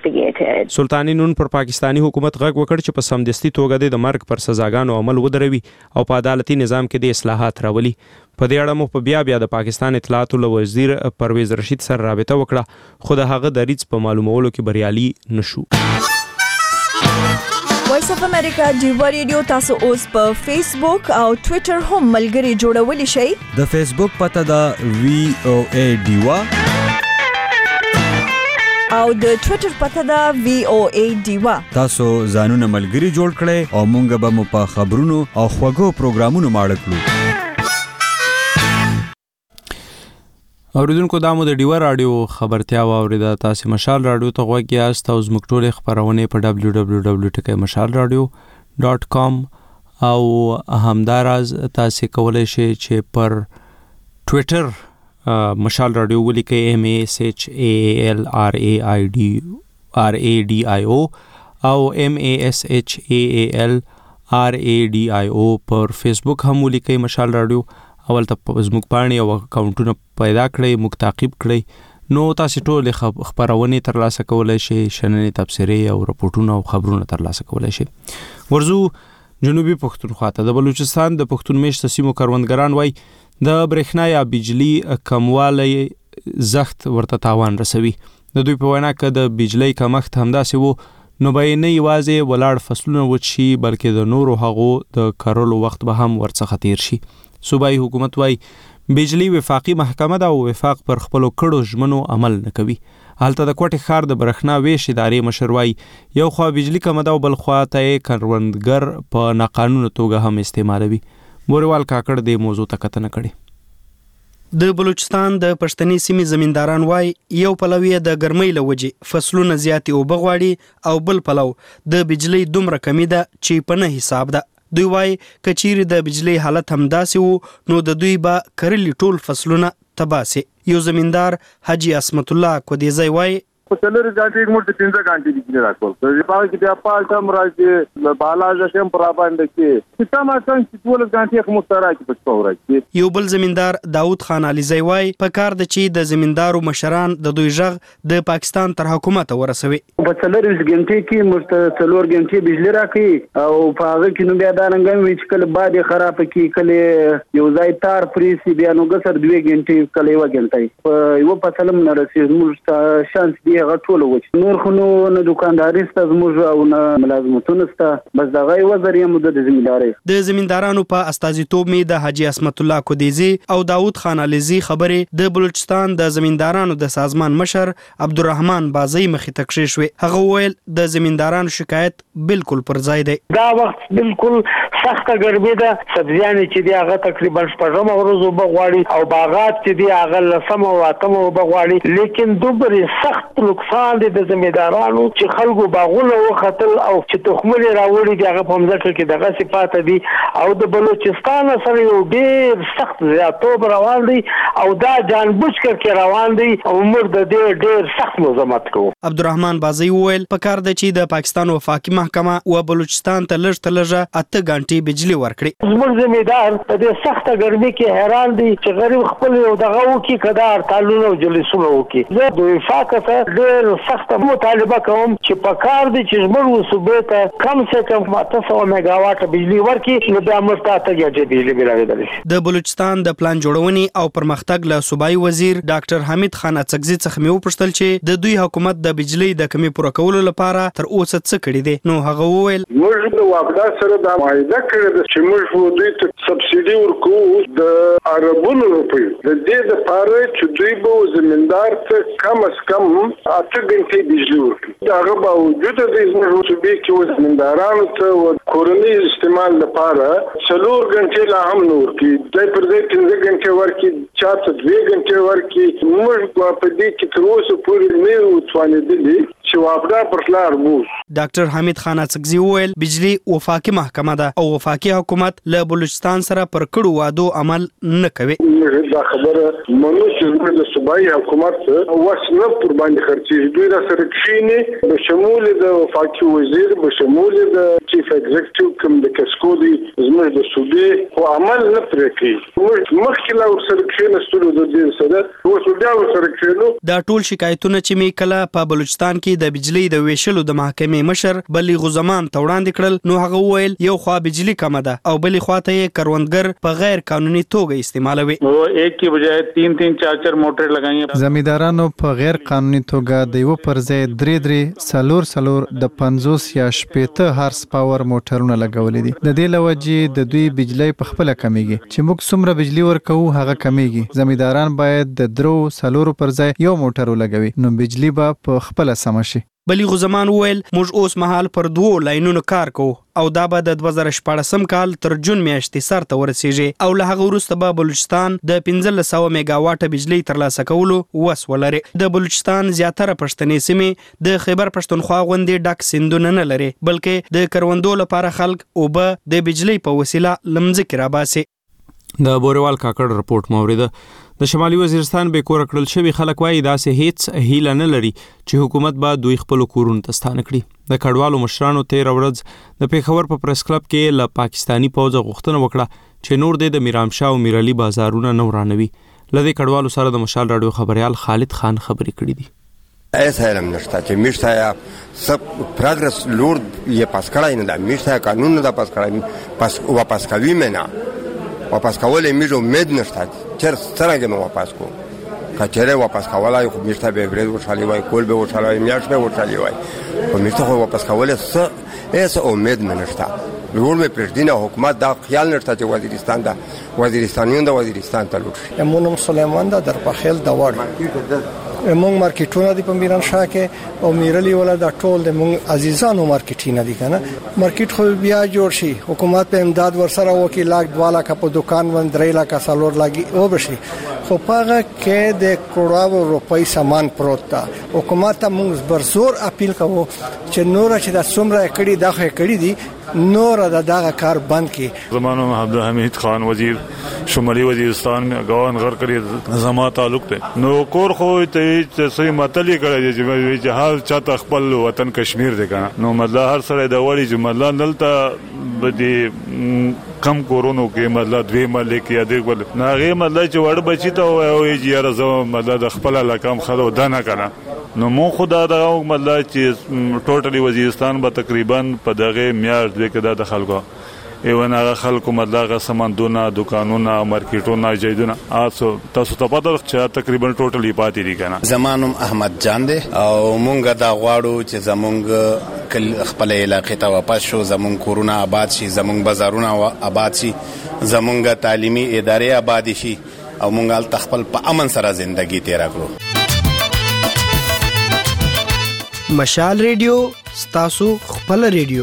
A: سلطانی نون پر پاکستانی حکومت غږ وکړ چې په سمدستي توګه د مرګ پر سزاګانو عمل ودروي او په عدالتي نظام کې د اصلاحات راولي. په دې اړه مو په بیا بیا د پاکستان اطلاعاتو له وزیر پرویز رشید سره رابطه وکړه خو د هغه دریځ په معلومولو کې بریالي نشو.
O: وایس اف امریکا ډیوا ریډیو تاسو اوس په فیسبوک او ټوئیټر هم ملګري جوړولی شئ.
P: د فیسبوک پته ده وی او ای ډیوا
O: او د ټوئیټر پته ده وی او ای ډیوا.
P: تاسو ځانونه ملګري جوړ کړئ او مونږ به مو په خبرونو او خوږو پروګرامونو ماړه کړو.
A: اوریدونکو دا مو د ډیوه رادیو خبرتیا واوریده. تاسو مشال رادیو ته غوږ یاست او زموږ ټولې خبرونه په دبلیو دبلیو دبلیو ډاٹ مشال رادیو ډاٹ کام او همداراز تاسو کولای شئ چې پر ټوئیټر مشال رادیو ولیکئ ایم ای اس ایچ ای ایل آر ای آی ډي آر ای ډي آی او او ایم ای اس ایچ ای ای ایل آر ای ډي آی او. پر فیسبوک هم ولیکئ مشال رادیو. اول ته زموږ پاڼې او اکاونټونه پیدا کړئ، موږ تعقیب کړئ، نو تاسو ټول خبرونه ترلاسه کولای شئ، شننې تبصرې او راپورټونه او خبرونه ترلاسه کولای شئ. ورزو جنوبي پښتونخوا ته. د بلوچستان د پښتون میشته سیمو کروندګران وای د برېښنا یا بجلی کموالی زخت ورته تاوان رسوي. د دوی په وینا کې د بجلی کمښت همداسې وو نو به نه یوازې ولاړ فصلونه وچ شي بلکې د نورو هغو د کرلو وخت به هم ورڅخه تیر شي. صوبایي حکومت وای بجلی وفاقي محکمه دا او وفاق پر خپلو کړو ژمنو عمل نه کوي. هلته د کوټې ښار د برېښنا ویش ادارې مشر وای یو خوا بجلی کمه ده او بل خوا ته کروندګر په ناقانونه توګه هم استعمالوي. بوریوال کاکړ دې موضوع ته کتنه کړې.
B: د بلوچستان د پښتني سیمې زمینداران وای یو پلوی د ګرمۍ له وجې فصلونه زیاتې اوبه غواړي او بل پلو د بجلی دومره کمی ده چې په نه حساب ده. دوی وای کچیر د بجلی حالت هم داسې وو نو د دوی به کرلی ټول فصلونه تباسي. یو زمیندار حاجی اسمت الله کودیزی وای
Q: په څلورو غاټې موږ ته پنځه غاټې بجلی راکول. د پاره کې بیا پالټم راځي بالا ځم پر باندې کې چې ما څنګه ټول غاټې کوم سره کې پښتو راځي.
B: یو بل زمیندار داود خان علیزی وای په کار د چې د زمیندارو مشران د دوی ژغ د پاکستان تر حکومت ورسوي.
H: په څلورو غاټې کې موږ ته څلور غاټې بجلی راکې او په هغه کې نو بیا دا رنګم وی چې کله باد خراب کې کله یو ځای تار پریسي بیا نو ګسر دوه غاټې کله یو غاټې په یو فصلم نه رسېږي. موږ شانس دی غټول وچ نور خو نو نه دکانداري ست زموږ او نه ملازمتونه ست بس دغه وزري مدد زمینداري.
B: د زمیندارانو په استازیتوب می د حاجی اسمت الله کودیزی او داود خان علیزی خبره د بلوچستان د زمیندارانو د سازمان مشر عبدالرحمن بازی مخې ته کړې شوې. هغه ویل د زمیندارانو شکایت بالکل پر ځای دی.
C: دا وخت بالکل سخته ګرمي ده. سبزیان چې دی هغه تقریبا شپږم ورځ وبغواړي او باغات چې دی هغه لسم او اتم وبغواړي. لیکن دوبره سخت نقصان دي د زمیندارانو چې خلکو باغونه وختل او چې تخمونه راوړي دي هغه په مځکه کې دغه صفات دي او د بلوچستان سره یو ډیر سخت زیاتوب روان دي او دا جانبوجکر کې روان دي او موږ د دې ډیر سخت مزاحمت کوو.
B: عبدالرحمن بازی ویل په کار د چې د پاکستان وفاقي محکمه او بلوچستان ته لږ تلجه اته غنټې بجلی ورکړي.
C: زموږ زمیندار په دې سخته ګرمۍ کې حیران دي چې غریب خپل یو دغه وکي کدار تعلق او جلسونه وکي. زه د وفاق څخه ډیر سخت مطالبه کوم چې په کار دي چې زموږ صوبې ته کم څه کم اته سوه میگاواټ بجلی ورکړي نو بیا موږ ته اته غنټې بجلی ملاویدلی شي.
B: د بلوچستان د پلان جوړونې او پرمختګ له صوبایي وزیر ډاکټر حمید خان اڅکزي څخه مې وپوښتل چې د دوی حکومت د بجلی د کمی پوره کولو لپاره تر اوسه څه کړي دي. نو هغه وویل
Q: موږ د واقعا سره د معاهده کړې ده چې موږ دوی ته سبسيډي ورکوو د عربونو روپیو د دې لپاره چې دوی به زمیندار ته کم از کم اته غنټې بجلی ورکړي. هغه باوجود د زموږ صوبې کې زمیندارانو ته کورنۍ استعمال لپاره څلور غنټې لا هم نور کې د پر دې پنځه غنټې ورکړي چاته دوه غنټې ورکړي. موږ په دې کې تر اوسه پورې نه وڅوانېدلې چې واپدا پر لار وو.
B: ډاکټر حمید خان اڅکزي وویل بجلی وفاقي محکمه ده او وفاقي حکومت له بلوچستان سره پر کړو وادو عمل نه کوي.
Q: دا خبره منو چې د صوبایي حکومت وسنه پر باندې خرچي دوی را سره کښینی به شمول د وفاقي وزیر به شمول د چیف ایگزیکټیو کوم د کسکودي زموږ د صوبې او عمل نه پرې کوي. مخکې لا سره کښینستلو د دې سره اوس بیا سره کښینو.
B: دا ټول شکایتونه چې می کله په بلوچستان کې د بجلی د ویشلو د محکمې مشر بلیغ زمان ته وړاندې کړل نو هغه وویل یو خوا بجلی کمه ده او بلې خوا ته یې کروندګر په غیر قانوني توګه استعمالوي.
R: वो एक की बजाय तीन तीन चार चार मोटर लगाई हैं.
L: زمیندارانو په غیر قانوني توګه د یو پر ځای درې درې سلور سلور د پنځوس یا شپېته هارس پاور موټرونه لګولې دي. د دې لوجې د دوی بجلی په خپل کمیږي چې موږ څومره بجلی ورکوو هغه کمیږي. زمینداران باید د درو سلور پر ځای یو موټر ولګوي نو بجلی به په خپل سم شي.
B: بلیغ زمان وویل موږ اوس مهال پر دوو لاینونو کار کوو او دا به د دوه زره شپاړسم کال تر جون میاشتې سر ته ورسیږي او له هغه وروسته به بلوچستان د پنځلس سوه میگا واټه بجلی ترلاسه کولو وس ولري. د بلوچستان زیاتره پښتني سیمې د خیبر پښتونخوا غوندې ډک سیندونه نه لري بلکې د کروندو لپاره خلک اوبه د بجلی په وسیله لمځکې راباسي.
A: د بوريوال کاکړ رپورټ موریده د شمالي وزیرستان به کور کړل شوی خلک وایي داسې هیڅ هیله نه لري چې حکومت به دوی خپل کورونو ته ستانه کړي. د کډوالو مشرانو تیر ورځ د پیښور په پریس کلب کې له پاکستانی پوځ غوښتنه وکړه چې نور د میرامشاه او میرعلي بازارونه نه ورانوي. لدې کډوالو سره د مشال رادیو خبريال خالد خان خبرې کړې دي.
S: ایسا علم نشتا چې میشتا یا سب پروګرس لور یې پاس کړای نه دا میشتا قانون نه دا پاس کړای پاس واپس کوي مې نه واپس کولې میږي امید نشته چې څنګه مې واپس کو کچره واپس کولای خو میشته به برید وشالي وای کول به وشالي میاش به وشالي وای او میشته خو واپس کولې څه هیڅ امید نه نشته. ورور مې پرېږدي حکومت دا خیال نشته چې وزیرستان دا وزیرستانیون دا وزیرستان ته لوټ.
T: امونم سلیمان دا در پخیل دا وړ مونږ مارکیټونه دی په میرانشاه کې او میرعلي ولا دا ټول د مونږ عزیزانو مارکیټونه دي کنه مارکیټ خو بیا جوړ شي حکومت په امداد ورسره وکي لاک دواله کا په دکان باندې درې لاک سالور لاګي او بشي خو پاغه کې د کروڑو روپۍ سامان پروت تا حکومت ته مونږ برزور اپیل کوو چې نور چې د څومره کړي دغه کړي دي نور د دغه کار بند کړي.
U: زمانو عبدالحمید خان وزیر شمالي وزیرستان میں گاون غر کړي زما تعلق ته نو کور خو ته چې سوی متلی کړی چې جهال چاته خپل وطن کشمیر دی کنه نو مطلب هر سره د وړي چې مطلب دلته بدی کم کورونو کې مطلب دوی ملک یا دی ول ناغه مطلب چې وړ بچی ته وایي چې یاره زما مطلب د خپل لکم خلو دنه کنه نو مو خدا دا مطلب چې ټوټلی وزیرستان به تقریبا په دغه میاشت کې دا د خلکو ایونه خلکو مطلب سامانونه دکانونه مارکیټونه جیدونه تاسو تاسو ته پته چې تقریبا ټوټلی پاتې دي کنه.
V: زمانم احمد جان دی او مونږ دا غواړو چې زمونږ کل خپل علاقې ته واپس شو زمونږ کورونه آباد شي زمونږ بازارونه آباد شي زمونږ تعلیمي ادارې آباد شي او مونږ ال خپل په امن سره ژوندۍ تیر کړو.
B: مشال ریډیو ستاسو خپل ریډیو.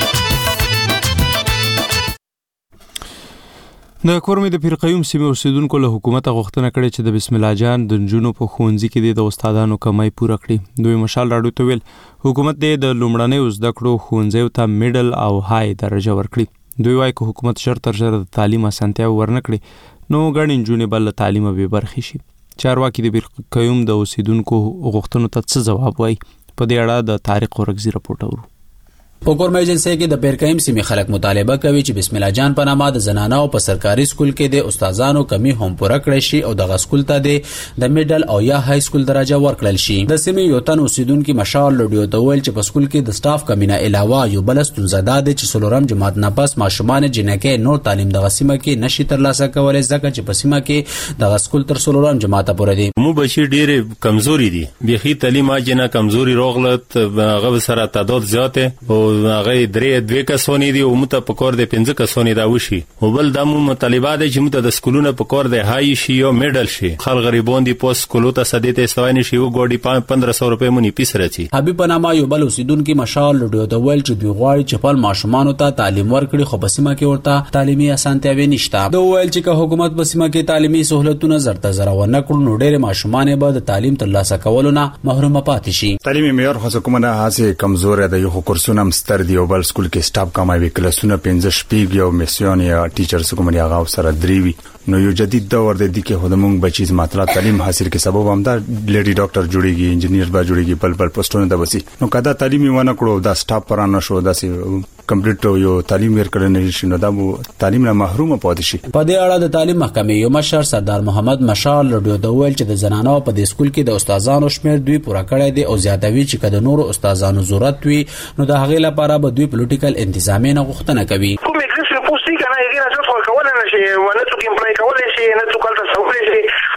A: د کورمې د پیرقیوم سیمې اوسیدونکو له حکومت غوښتنه کړې چې د بسم الله جان د نجونو په ښوونځي کې د استادانو کمای پوره کړي. دوی مشال راډیو ته ویل حکومت د لومړنۍ زده کړو ښوونځیو ته میډل او های درجه ورکړي. دوی وایي که حکومت شر تر شر د تعلیم اسانتیا ورنکړي نو ګڼې نجونې به له تعلیمه بې برخې شي. چارواکي د پیرقیوم د اوسیدونکو غوښتنو ته څه ځواب وایي په دې اړه د طارق ورغزي رپورټ اورو.
W: په کورمه ایجنسی کې د پیرقیم سیمې خلک مطالبه کوي چې بسم الله جان په نامه د زنانو په سرکاري سکول کې د استادانو کمی هم پوره کړی شي او د غسکول ته د میډل او یا های سکول درجه ورکړل شي. د سیمې یو تن اوسیدونکو مشال لوډیو ته ویل چې په سکول کې د سټاف کمینه علاوه یو بل ستونزه ده چې سلورم جماعت نه پس ماشومان جنکه نور تعلیم د غسیمه کې نشي ترلاسه کولای ځکه چې په سیمه کې د غسکول تر سلورم جماعت پورې دي.
E: مو بچی ډېر کمزوري دي بيخي تعلیم اجنه کمزوري روغلت هغه سره تعداد زیاته او هغه دوی کسونی دی او مته په کور د پنځه کسونی دا وشي او بل د مو مطالبات چې مته د سکولونو په کور د های شي او میډل شي خل غریبون دی پوس سکولو ته سدیته استوانی شي او ګوډي پندرہ سو روپے مونږ پیس راځي.
W: حبیب پنامه یو بل اوسیدونکو مشال لوډیو ته ویل چې دوی غواړي چې خپل ماشومان ته تعلیم ورکړي خو په سیمه کې ورته تعلیمي اسانتیاوي نشته. دوی ویل چې که حکومت په سیمه کې تعلیمي سہولتونه زرته زره ونه کړي نو ډېر ماشومان به د تعلیم ترلاسه کولو نه محروم پاتې شي.
X: تعلیمي معیار خو حکومت هڅه کمزور دی یو کورسونه مستر دی او بل سکول کې سټاف کمای کلاسونه پنځه شپږ یو میسیون یا ټیچرز کوم یا غاو سره دریوي نو یو جدید دور د دې کې خودمون بچی ماتره تعلیم حاصل کې سبب هم دا لیډي ډاکټر جوړیږي انجینیر به جوړیږي بل بل پوسټونه د وسی نو کدا تعلیمي ونه کړو دا سټاف پرانه شو دا سی کمپلیټ یو تعلیم ورکړل نه شي نو دا تعلیم نه محروم پاتې شي.
W: په دې اړه د تعلیم محکمې یو مشر سردار محمد مشال لوډیو د ویل چې د زنانو په دې سکول کې د استادانو شمیر دوی پوره کړی دی او زیاتوي چې کله نور استادانو ضرورت وي نو د هغې لپاره به دوی پولیټیکل انتظامی نه غوښتنه کوي.
Y: کوم اګریسیو پوسټ کنه یې نه څه کولای نشي ونه څوک امپلای کولای شي نه څوک تاسو کولای شي البته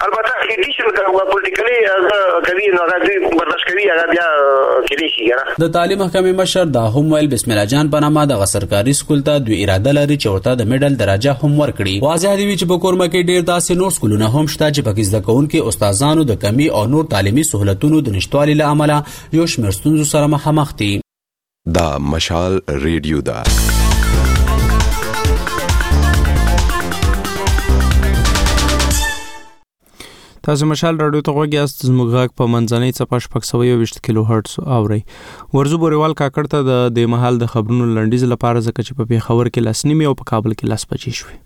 F: کې دي چې پولیټیکلی کوي نو هغه دوی برداشت کوي هغه بیا کېدی شي کنه.
W: د تعلیم محکمې مشر دا هم ویل بسم الله جان په نامه د سرکاري سکول ته دوی اراده لري چې ورته د میډل درجه هم ورکړي. واضح دی چې په کورما کې ډیر داسې نور سکولونه هم شته چې پکې زده کوونکو استادانو د کمی او نور تعلیمي سہولتونو د نشټوالي له امله یو شمېر ستونزو سره مخامخ دي.
G: دا مشال ریډیو دا
A: تاسو مشال رادیو ته غوږی است زموږ غږ په منځنۍ څپه شپږ سوه یوویشت کیلو هرټز اورئ. ورزو بوریوال کاکړ ته د مهال د خبرونو لنډیز لپاره ځکه چې په پیښور کې لس نیمې او په کابل کې لس بجې شوې.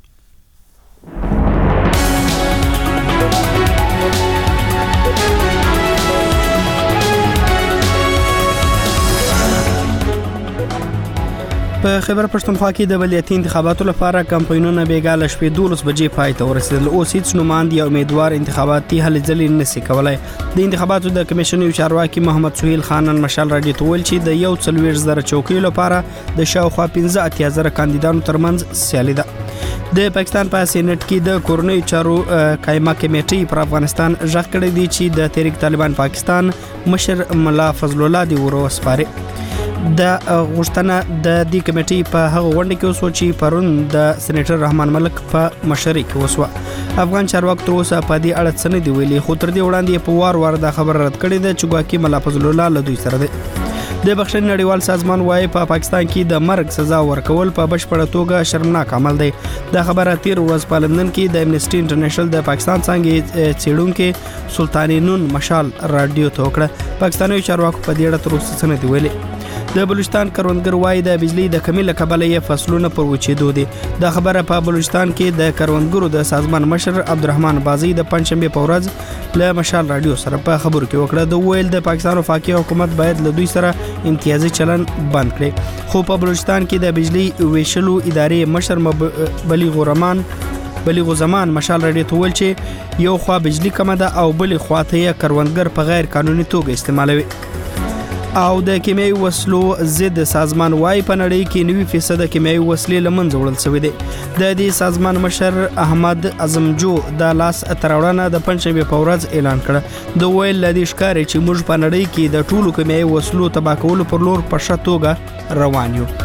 B: په خیبر پښتونخوا کې د ولایتي انتخاباتو لپاره کمپاینونه بیګاله شپې دولس بجې پای ته ورسېدل. اوس هیڅ نوماند یا امیدوار انتخاباتي هلې ځلې نشي کولای. د انتخاباتو د کمیشن یو چارواکي محمد سهیل خان مشال راډیو ته ویل چې د یو څلوېښت زره چوکیو لپاره د شاوخوا پنځه اتیا زره کاندیدانو ترمنځ سیالي ده. د پاکستان په سېنات کې د کورنۍ چارو قائمه کمیټې پر افغانستان ژغ کړی دی چې د تحریک طالبان پاکستان مشر ملا فضل الله دی ورو وسپاره. د غوښتنه د دې کمیټې په هغه غونډه کې وسو چې پرون د سېنیټر رحمان ملک په مشرۍ کې وسو. افغان چارواکو تر اوسه په دې اړه څه نه دی ویلي، خو تر دې وړاندې په وار وار دا خبره رد کړې ده چې ګواکې ملا فضل الله له دوی سره دی. د بخښنې نړیوال سازمان وايي په پاکستان کې د مرګ سزا ورکول په بشپړه توګه شرمناک عمل دی. دا خبره تیر ورځ په لندن کې د امنیسټي انټرنیشنل د پاکستان څنګه څېړونکو سلطان نون مشال راډیو ته وکړه. پاکستاني چارواکو په دې اړه تر اوسه څه نه دی ویلي. د بلوچستان کروندګر وايي د بجلی د کمی له کبله یې فصلونه پر وچېدو دي. دا خبره په بلوچستان کې د کروندګرو د سازمان مشر عبدالرحمن بازي د پنځشنبه په ورځ له مشال راډیو سره په خبرو کې وکړه. د ویل د پاکستان وفاقي حکومت باید له دوی سره امتیازي چلن بند کړي، خو په بلوچستان کې د بجلی ویشلو ادارې مشر بلیغ رحمان بلیغ زمان مشال راډیو ته ویل چې یو خوا بجلی کمه ده او بل خوا ته یې کروندګر په غیر قانوني توګه استعمالوي. او د کیمیاوي وسلو ضد سازمان وايي په نړۍ کې نوي فیصد کیمیاوي وسلې لمنځه وړل شوې دي. د دې سازمان مشر احمد اعظمجو د لاس تراوړنه د پنځشنبه په ورځ اعلان کړ. د ویل لدی ښکاري چې موږ په نړۍ کې د ټولو کیمیاوي وسلو تباه کولو پر لور په ښه توګه روان یو.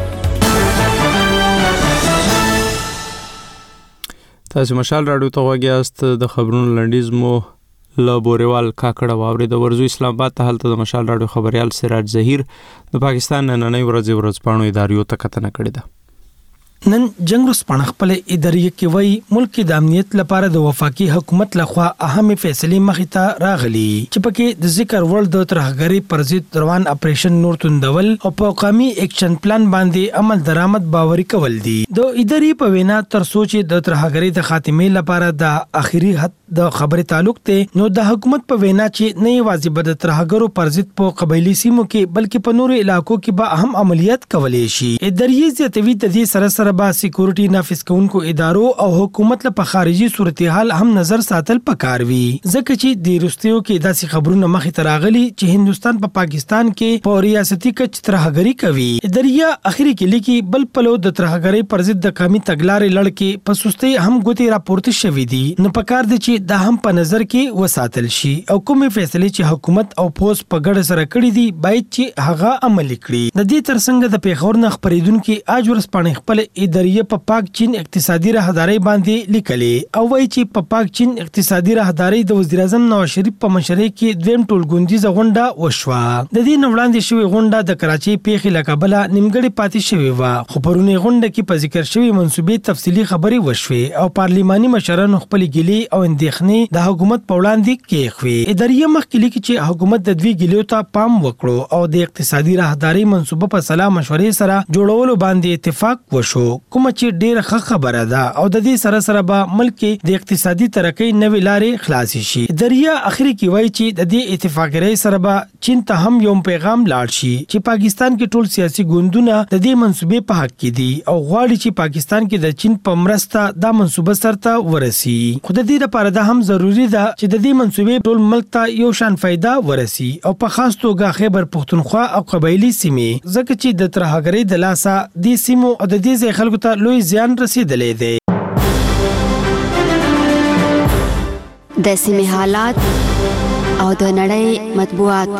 A: تاسو مشال راډیو ته غوږی است د خبرونو لنډیز مو له بوریوال کاکړه واوري. د ورزو اسلام آباد ته هلته د مشال راډیو خبريال سراج زهیر د پاکستان نننۍ ورځ ورځپاڼو ادارو ته کتنه کړې ده.
J: نن جنگ رسپانه خپل ادارې کې وای ملک د امنیت لپاره د وفاقي حکومت لخوا اهم فیصلې مخې ته راغلي چې پکې د ذکر ورل د ترهګری پر ضد روان اپریشن نور توندول او په قومي اکشن پلان باندې عمل درآمد باوري کول دي. د ادارې په وینا تر سوچ د ترهګری د خاتمه لپاره د اخیری حد د خبرې تعلق ته نو د حکومت په وینا چې نه یوازې بد ترهګرو پر ضد په قبایلی سیمو کې بلکې په نورو علاقو کې به اهم عملیات کولې شي. ادارې زیاتوي د دې سره سره با سکیورټي نافذ کوونکو ادارو او حکومت له خارجي صورتحال هم نظر ساتل پکار وي، ځکه چې د روسیو کې داسې خبرونه مخې ته راغلي چې هندستان په پا پاکستان کې په ریاستي کچ ترهګری کوي. ادارې اخري کې لیکي بل پلو د ترهګری پر ضد د قومي تګلارې لړ کې په سستۍ هم ګوتې راپورته شوې دي. نو پکار دي چې دا هم په نظر کې وساتل شي او کومې فیصلې چې حکومت او پوس په ګډه سره کړې دي باید چې هغه عملي کړي. د دې ترڅنګ د پیښور نه خبرېدونکو اج ورسپانې خپل ادارې په پاک چین اقتصادي راهداري باندې لیکلې او وایي چې په پاک چین اقتصادي راهداري د وزیر اعظم نواز شریف په مشرۍ کې دویم ټولګوندیزه غونډه وشوه. د دې نوړاندې شوی غونډه د کراچۍ پیښې له کبله نیمګړې پاتې شوې و، خو پرونی غونډه کې په ذکر شوی منسوبې تفصیلي خبرې وشوې او پارلماني مشرانو خپل ګیلې او اندېښنې د حکومت په وړاندې کېښوي. ادارې مخکې لیکي چې حکومت د دوی ګیلو ته پام وکړو او د اقتصادي راهداري منسوبه په سلا مشورې سره جوړولو باندې اتفاق وشو، کوم چې ډیره ښه خبره ده او د دې سره سره به ملک د اقتصادي ترقۍ نوې لارې خلاصې شي. دریا اخري کې وایي چې د دې اتفاقیې سره به چین ته هم یو پیغام لاړ شي چې پاکستان کې ټول سیاسي ګوندونه د دې منسوبې په حق کې دي او غواړي چې پاکستان کې د چین په مرسته دا منسوبه سرته ورسي. خو د دې لپاره دا هم ضروری ده چې د دې منسوبې ټول ملک ته یو شان فائدہ ورسي او په خاص توګه خیبر پختونخوا او قبایلی سیمې، ځکه چې د ترهګرۍ د لاسه د سیمو او د دې ځای خلکو ته لوی زیان رسیدلې دی.
I: د سیمې حالات او د نړۍ مطبوعات.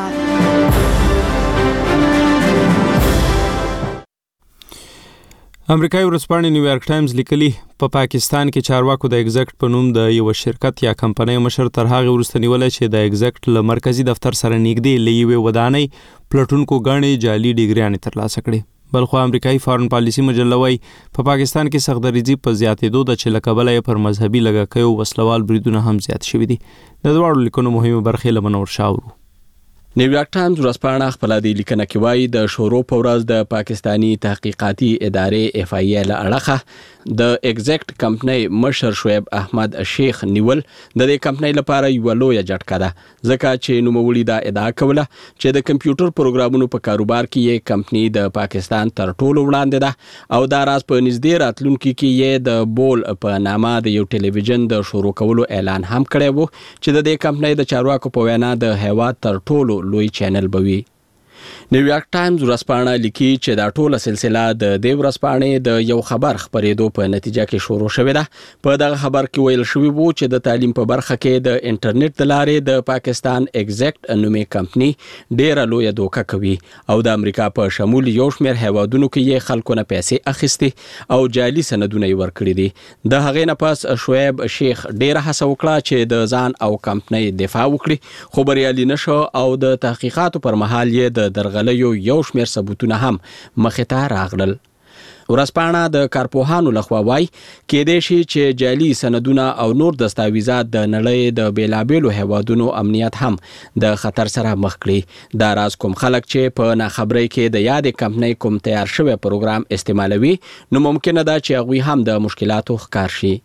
A: امریکایي ورځپاڼې نیویارک ټایمز لیکلي په پا پاکستان کې چارواکو د ایگزیکټ په نوم د یو شرکت یا کمپنۍ مشر تر هغه وروسته نیولای چې د ایگزیکټ له مرکزی دفتر سره نږدې لېوي ودانۍ پلټونکو غاڼې جعلي ډیګریانې ترلاسه کړې. بلخو امریکایي فارن پالیسی مجله وايي په پا پاکستان کې سختدریزي په زیاتېدو د چې له کبله یې پر مذهبي لږکیو وسلوال بریدونه هم زیات شوي دي. د دواړو لیکنو مهمه برخې له منور شاورو.
K: نیویارک ټایمز ورځپاڼه خپل د لیکنه کې وایي د شورو په ورځ د پاکستانی تحقیقاتي ادارې اف ای ال اړخه د ایگزیکټ کمپنۍ مشر شعیب احمد شیخ نیول د دې کمپنۍ لپاره یو لوی جټکه ده، ځکه چې نوموړي دا ادعا کوله چې د کمپیوټر پروګرامونو په کاروبار کې یې کمپنۍ د پاکستان تر ټولو وړاندې ده او دا راز په نږدې راتلونکي کې یې د بول په نامه د یو ټلویزیون د شروع کولو اعلان هم کړی وو چې د دې کمپنۍ د چارواکو په وینا د هیواد تر ټولو لوی چینل بوي. نیویارک ټایمز ورځپاڼه لیکي چې دا ټوله سلسله د دې ورځپاڼې د یو خبر خبرېدو په نتیجه کې شروع شوې ده. په دغه خبر کې ویل شوی وو چې د تعلیم په برخه کې د انټرنیټ د لارې د پاکستان ایگزیکټ نومې کمپنی ډېره لویه دوکه کوي او د امریکا په شمول یو شمېر هیوادونو کې یې خلکو نه پیسې اخیستې او جعلي سندونه یې ورکړي دي. د هغې نه پس شعیب شیخ ډېره هڅه وکړه چې د ځان او کمپنۍ دفاع وکړي، خو بریالي نشو او د تحقیقاتو پر مهال یې د درغلیو یو شمېر ثبوتونه هم مخې ته راغلل. ورځپاڼه د کارپوهانو لخوا وایي کېدای شي چې جعلي سندونه او نور دستاویزات د نړۍ د بیلابیلو هیوادونو امنیت هم د خطر سره مخ کړي. دا راز کوم خلک چې په ناخبرۍ کې د یادې کمپنۍ کوم تیار شوی پروګرام استعمالوي نو ممکنه ده چې هغوی هم د مشکلاتو ښکار شي.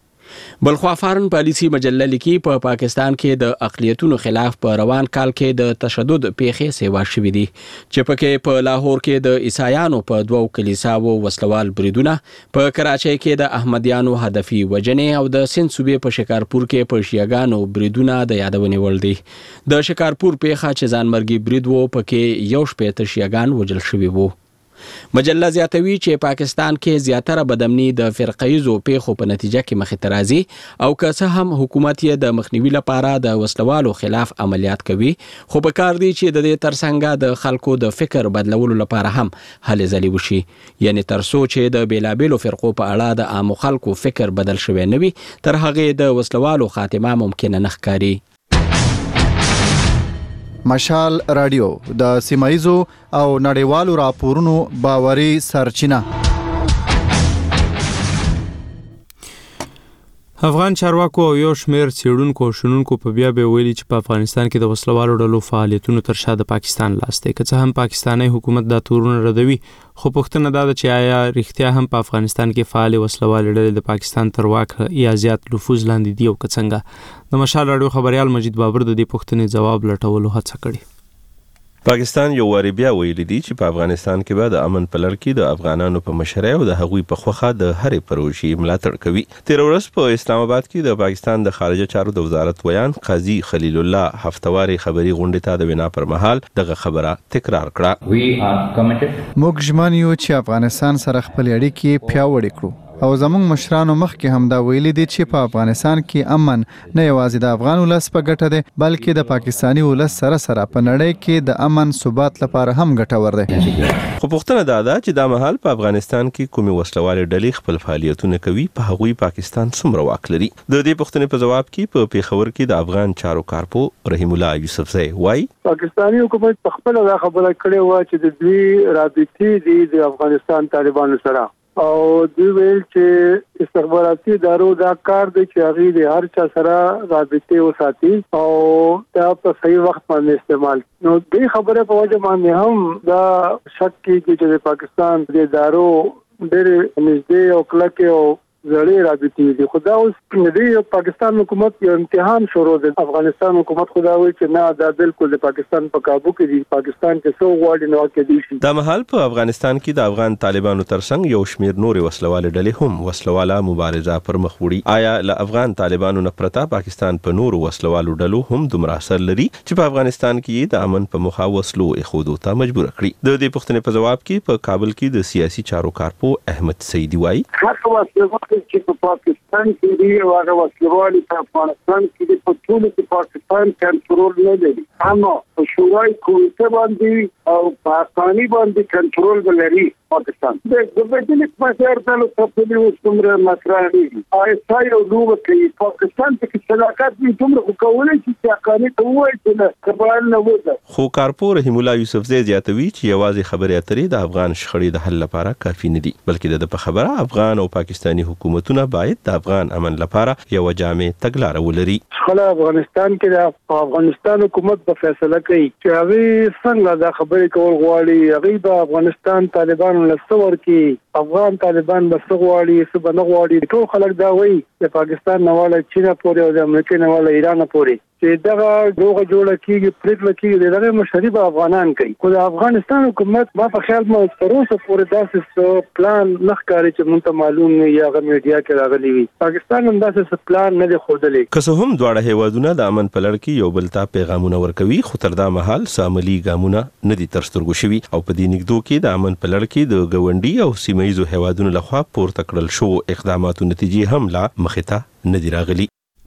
K: بلخوا فارن پالیسی مجله لیکي په پا پاکستان کې د اقلیتونو خلاف په روان کال کې د تشدد پیښې سیوا شوې دي چې پکې په لاهور کې د عیسایانو په دوو کلیساو وسلوال بریدونه، په کراچۍ کې د احمدیانو هدفي وجنې او د سند صوبې په شکارپور کې په شیعاګانو بریدونه د یادونې وړ دي. د شکارپور پیښه چې ځانمرګي برید وو پکې یو شپېته شیعاګان وژل شوي وو. مجله زیاتوي چې پاکستان کې زیاتره بدامني د فرقه‌ایزو پیښو په نتیجه کې مخې ته راځي او که څه هم حکومت یې د مخنیوي لپاره د وسلوالو خلاف عملیات کوي، خو په کار دی چې د دې ترڅنګ د خلکو د فکر بدلولو لپاره هم هلې ځلې وشي، یعنی تر څو چې د بیلابیلو فرقو په اړه د عامو خلکو فکر بدل شوی نه وي تر هغې د وسلوالو خاتمه ممکنه نه ښکاري.
L: مشال رادیو د سیمایزو او نړیوالو راپورونو باوري سرچینه.
A: افغان چارواکو او یو شمېر څېړونکو او شنونکو په بیا به ویلي چې په افغانستان کې د وسلوالو ډلو فعالیتونو تر شا د پاکستان لاس دی. که څه هم پاکستاني حکومت دا تورونه ردوي، خو پوښتنه دا ده چې آیا رښتیا هم په افغانستان کې فعال وسلوالې ډلې د پاکستان تر واک یا زیات نفوذ لاندې دي او که څنګه؟ د مشال راډیو خبريال مجید بابر د دې پوښتنې ځواب لټولو هڅه کړې.
M: پاکستان یو واری بیا ویلي دی چې په افغانستان کې به د امن په لړ کې د افغانانو په مشرۍ او د هغوی په خوخه د هرې پروژې ملاتړ کوي. تیر ورځ په اسلام آباد کې د پاکستان د خارجه چارو د وزارت ویان قاضي خلیل الله هفتواري خبري غونډه ته د وینا پر مهال دغه خبره تکرار کړه.
L: موږ ژمن یو چې افغانستان سره خپل اړیکې پیاوړې کړو او زموږ مشرانو مخکې هم دا ویلي دي چې په افغانستان کې امن نه یوازې د افغان ولس په ګټه دی بلکې د پاکستاني ولس سره سره په نړۍ کې د امن ثبات لپاره هم ګټور دی.
M: خو پوښتنه دا ده چې دا مهال په افغانستان کې کومې وسلوالې ډلې خپل فعالیتونه کوي، په هغوی پاکستان څومره واک لري؟ د دې پوښتنې په جواب کې په پیښور کې د افغان چارو کارپو رحیم الله یوسفزی وایي
C: پاکستاني حکومت په خپل دا خبره کړې و چې د دوی رابطې دي د افغانستان طالبانو سره او دوی ویل چې استخباراتي ادارو دا کار دی چې هغه د هر چا سره رابطه وساتي او دا په صحیح وخت باندې استعمال. نو دې خبره په وجه باندې هم دا شک کیږي چې پاکستان د ادارو ډېر نږدې او کلکه او زړې رابطې دي. خدا اوس د پاکستان حکومت یو امتحان شروع دی. افغانستان حکومت خدا وایي چې نه دا بالکل د پاکستان په قابو کې دي، پاکستان کې څو غواړي نو کې دي شي.
M: دا مهال په افغانستان کې د افغان طالبانو ترڅنګ یو شمېر نور وسلواله ډلې هم وسلواله مبارزه پر مخ وړي. آیا له افغان طالبانو نه پرته پاکستان په نور وسلوالو ډلو هم دومره اثر لري چې په افغانستان کې د امن په مخه وسلو اخودو ته مجبور کړي؟ د دې پوښتنې په جواب کې په کابل کې د سیاسي چارو کارپو احمد سیدی وایي
Q: چې په پاکستان کې دی او هغه وسلوالي په افغانستان کې دی په ټول کې پاکستان کنټرول نه لري، اما په شورای کومیټه باندې او په قانوني باندې کنټرول ولري پاکستان. د ګوبېدل مسایل ته په دې وسمره مطرح دي. آی او نو کې پاکستان کې صلاحیت دي کومه کولای شي چې قانوني ته وایي چې قبال نه وځي.
M: خو کارپور رحیم الله یوسف زی زیاتوي چې یوازې خبرې اترې د افغان شخړې د حل لپاره کافي نه دي، بلکې د په خبره افغان او پاکستاني حکومتونه باید د افغان امن لپاره یو جامع تګلاره ولري.
Q: خلا افغانستان کې د افغانستان حکومت په فیصله کوي چې هغه څنګه د خبرې کول غواړي، هغه د افغانستان طالبان لستور کې افغان طالبان بسغواړي څه بنه غواړي. ټول خلک دا وایي چې پاکستان نواله چین پورې او د امریکا نواله ایران پورې چې دغه روغه جوړه کیږي پریکړه کیږي دغه مشري به افغانان کوي. خو د افغانستان حکومت ما په خیال مو تر اوسه پورې داسې پلان نه ښکاري چې مونږ ته معلوم نه یا غو میډیا کې راغلي وي. پاکستان هم داسې پلان نه دی خوردلی.
M: که څه هم دواړه هیوادونه د امن په لړ کې یو بل ته پیغامونه ورکوي، خو تر دا مهال ساملي ګامونه نه دي تر سترګو شوي او په دې نګدو کې د امن په لړ کې د ګوندي او سیمایي هیوادونو لخوا پورته کړل شو اقداماتو نتیجې هم لا مخې ته نه دي راغلي.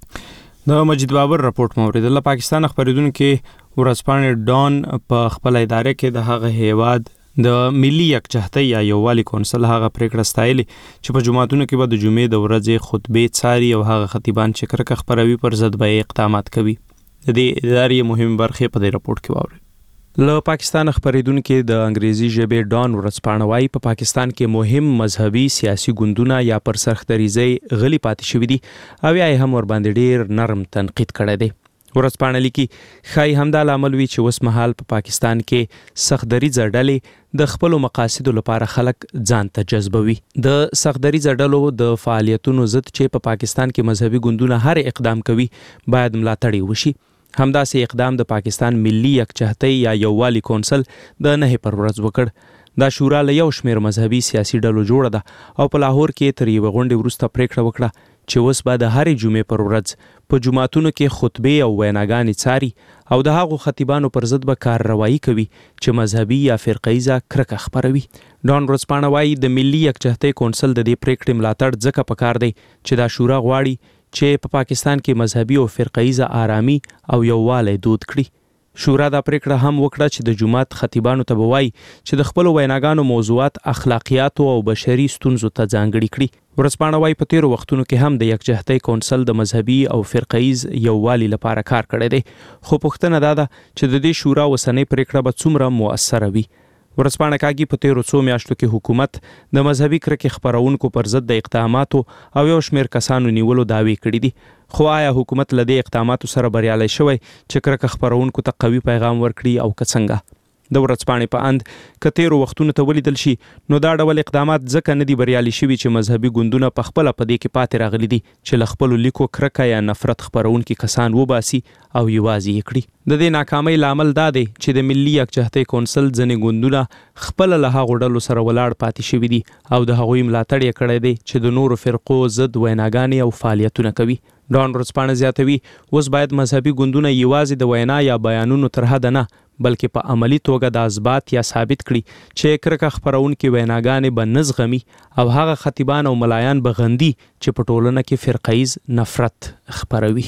A: د مجید بابر راپورټ موریدل. له پاکستان خبرېدونکو ورځپاڼې ډان په خپل ادارې کې د هغه هیواد د ملي یکجهتۍ یا یووالي کونسل هغه پریکړه ستایلې چې په جمعتونو کې به د جمعې د ورځې خطبه څاري او هغه خطیبان چې کرکه خبروي پر ضد به اقدامات کوي. د دې ادارې مهم برخې په دې راپورټ کې واوري. له پاکستان خبرېدونکو د انګریزي ژبې ډان ورځپاڼه وايي په پاکستان کې مهم مذهبي سیاسي ګوندونه یا پر سرخدریزي غلي پاتې شوي دي او یا هم ور باندې ډیر نرم تنقید کړی دی. ورځپاڼه لیکي خای همدا لامل وی چې اوس مهال په پا پاکستان کې سخدریزه ډلې د خپل مقاصدو لپاره خلک ځان ته جذبوي. د سخدریزه ډلو د فعالیتونو ضد چې په پا پاکستان کې مذهبي ګوندونه هر اقدام کوي باید ملاتړ وشي. همداسې اقدام د پاکستان ملي یکجهتۍ یا یووالي کونسل د نه پر ورځ وکړ. دا شورا له یو شمېر مذهبي سیاسي ډلو جوړه ده او په لاهور کې تر یوه غونډې وروسته پریکړه وکړه چې اوس به د هرې جمعې پر ورځ په جمعتونو کې خطبې او ویناګانې څاري او د هغو خطیبانو پر ضد به کارروایي کوي چې مذهبي یا فرقیزه کرکه خپروي. ډان ورځپاڼه وايي د ملي یکجهتۍ کونسل د دې پریکړې ملاتړ ځکه پکار دی چې دا شورا غواړي چې په پا پاکستان کې مذهبي او فرقیزه آرامي او یووالی دود کړي. شورا دا پریکړه هم وکړه چې د جمعات خطیبانو ته وایي چې د خپل ویناګانو موضوعات اخلاقیات او بشري ستونزو ته ځانګړي کړي. ورځپاڼه وايي په تیرو وختونو کې هم د یکجهتۍ کونسل د مذهبي او فرقیز یووالي لپاره کار کړی دی، خو پوښتنه دا ده چې د دې شورا وسنۍ پریکړه به څومره مؤثره وي. ورځپاڼه کاږي په تیرو څو میاشتو کې حکومت د مذهبي کرکې خپرونکو پر ضد د اقداماتو او یو شمېر کسانو نیولو دعوی کړي دي، خو آیا حکومت له دې اقداماتو سره بریالی شوی چې کرکه خپرونکو ته قوي پیغام ورکړي او که څنګه؟ د ورځپاڼې په اند که تیرو وختونو ته ولیدل شي نو دا ډول اقدامات ځکه نه دي بریالي شوي چې مذهبي ګوندونه په خپله په دې کې پاتې راغلي دي چې له خپلو لیکو کرکه یا نفرت خپرونکي کسان وباسي او یوازې یې کړي. د دې ناکامۍ لامل دا دی چې د ملي یکجهتۍ کونسل ځینې ګوندونه خپله له هغو ډلو سره ولاړ پاتې شوي دي او د هغوی ملاتړ یې کړی دی چې د نورو فرقو ضد ویناګانې او فعالیتونه کوي. ډان ورځپاڼه زیاتوي اوس باید مذهبي ګوندونه یوازې د وینا یا بیانونو تر حده نه بلکې په عملی توګه د اثبات یا ثابت کړي چې کرکه خپرونکي ویناګانې به نه زغمي او هغه خطیبان او ملایان به غندي چې په ټولنه کې فرقیز نفرت خپروي.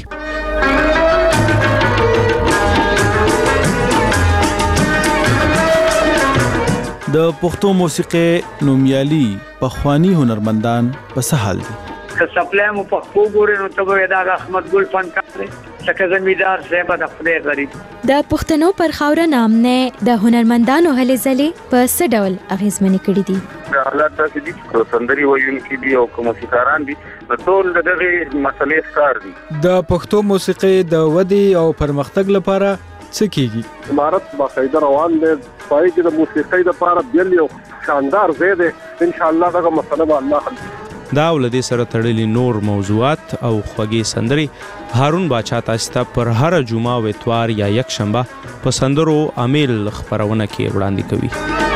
D: د پښتو موسیقي نومیالي پخوانی هنرمندان په سهال دي.
C: که سپلای مو په خو ګورې نو ته به دا احمد ګل فنکار دی لکه زمیدار صاحب د خدای غریب.
N: د پښتنو پر خاوره نامنه د هنرمندانو هلې ځلې په څه ډول اغیزمنې کړي دي؟
R: حالات داسې دي چې سندري ویونکي دي او موسیقاران دي ټول دغه مسلې ښکار دي.
D: د پښتو موسیقي د ودې او پرمختګ لپاره څه کیږي؟
Q: امارت باقاعده روان دی پای کې د موسیقۍ لپاره بیل یو شاندار ځای دی، ان شاء الله دغه مسله به الله حل.
A: دا ولدي سره تړلي نور موضوعات او خوږې سندري هارون باچا تاسو ته پر هر جمعه او اتوار یا یک شنبه په سندرو امیل خبرونه کې وړاندې کوي.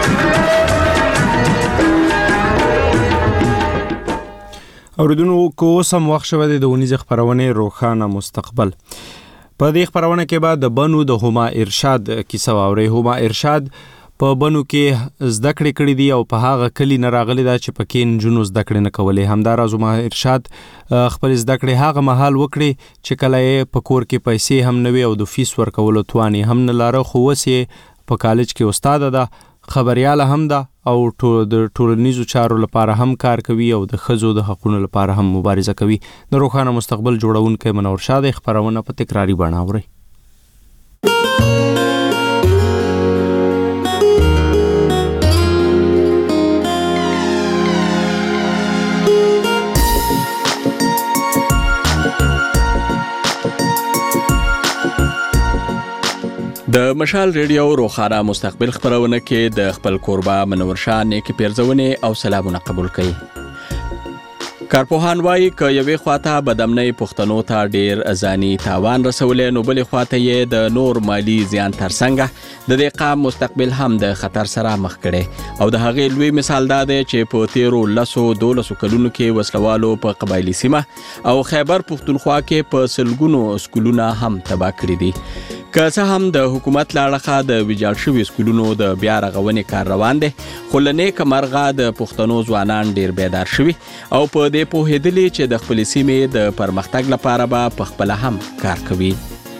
A: اوردونو کو سم وخت شوه د ونیز خبرونه روخانه مستقبل. په دې خبرونه کې بعد د بنو د هما ارشاد کیسه واوري. هما ارشاد په بنو کې زده کړې کړې دي او په هغه کلی نه راغلي دا چې پکې نجونو زده کړې نه کولې. همداراز عمر ارشاد خپل زده کړې هغه مهال وکړي چې کله یې په کور کې پیسې هم نه وي او د فیس ورکولو توان هم نه لاره، خو اوس یې په کالج کې استاده ده، خبرياله هم ده او د ټولنیزو چارو لپاره هم کار کوي او د ښځو د حقوقو لپاره هم مبارزه کوي. د روښانه مستقبل جوړونکی منور شاه خبرونه په تکراری بڼه اوري.
K: د مشال ریډیو روخانه مستقبل خبرونه کې د خپل کوربه منور شاه نیک پیرزونه او سلامونه قبول کړي. کارپوهان وايي ک یوې خواته بدامنۍ پښتنو ته ډیر ځاني تاوان رسولې، نو بلې خواته یې د نور مالی زیان ترڅنګ د دې قام مستقبل هم د خطر سره مخ کړي. او د هغې لوی مثال دا دی چې په تیرو لسو دولسو کلونو کې وسلوالو په قبایلی سیمه او خیبر پښتونخوا کې په سلګونو سکولونه هم تباه کړي دي. که څه هم د حکومت لاړخه د ویجاړ شوي سکولونو د بیا رغونې کار روان دی، خو له نیکه مرغه د پښتنو ځوانان ډیر بیدار شوي او په دې پوهېدلي چې د خپلې سیمې د پرمختګ لپاره به په خپله هم کار کوي.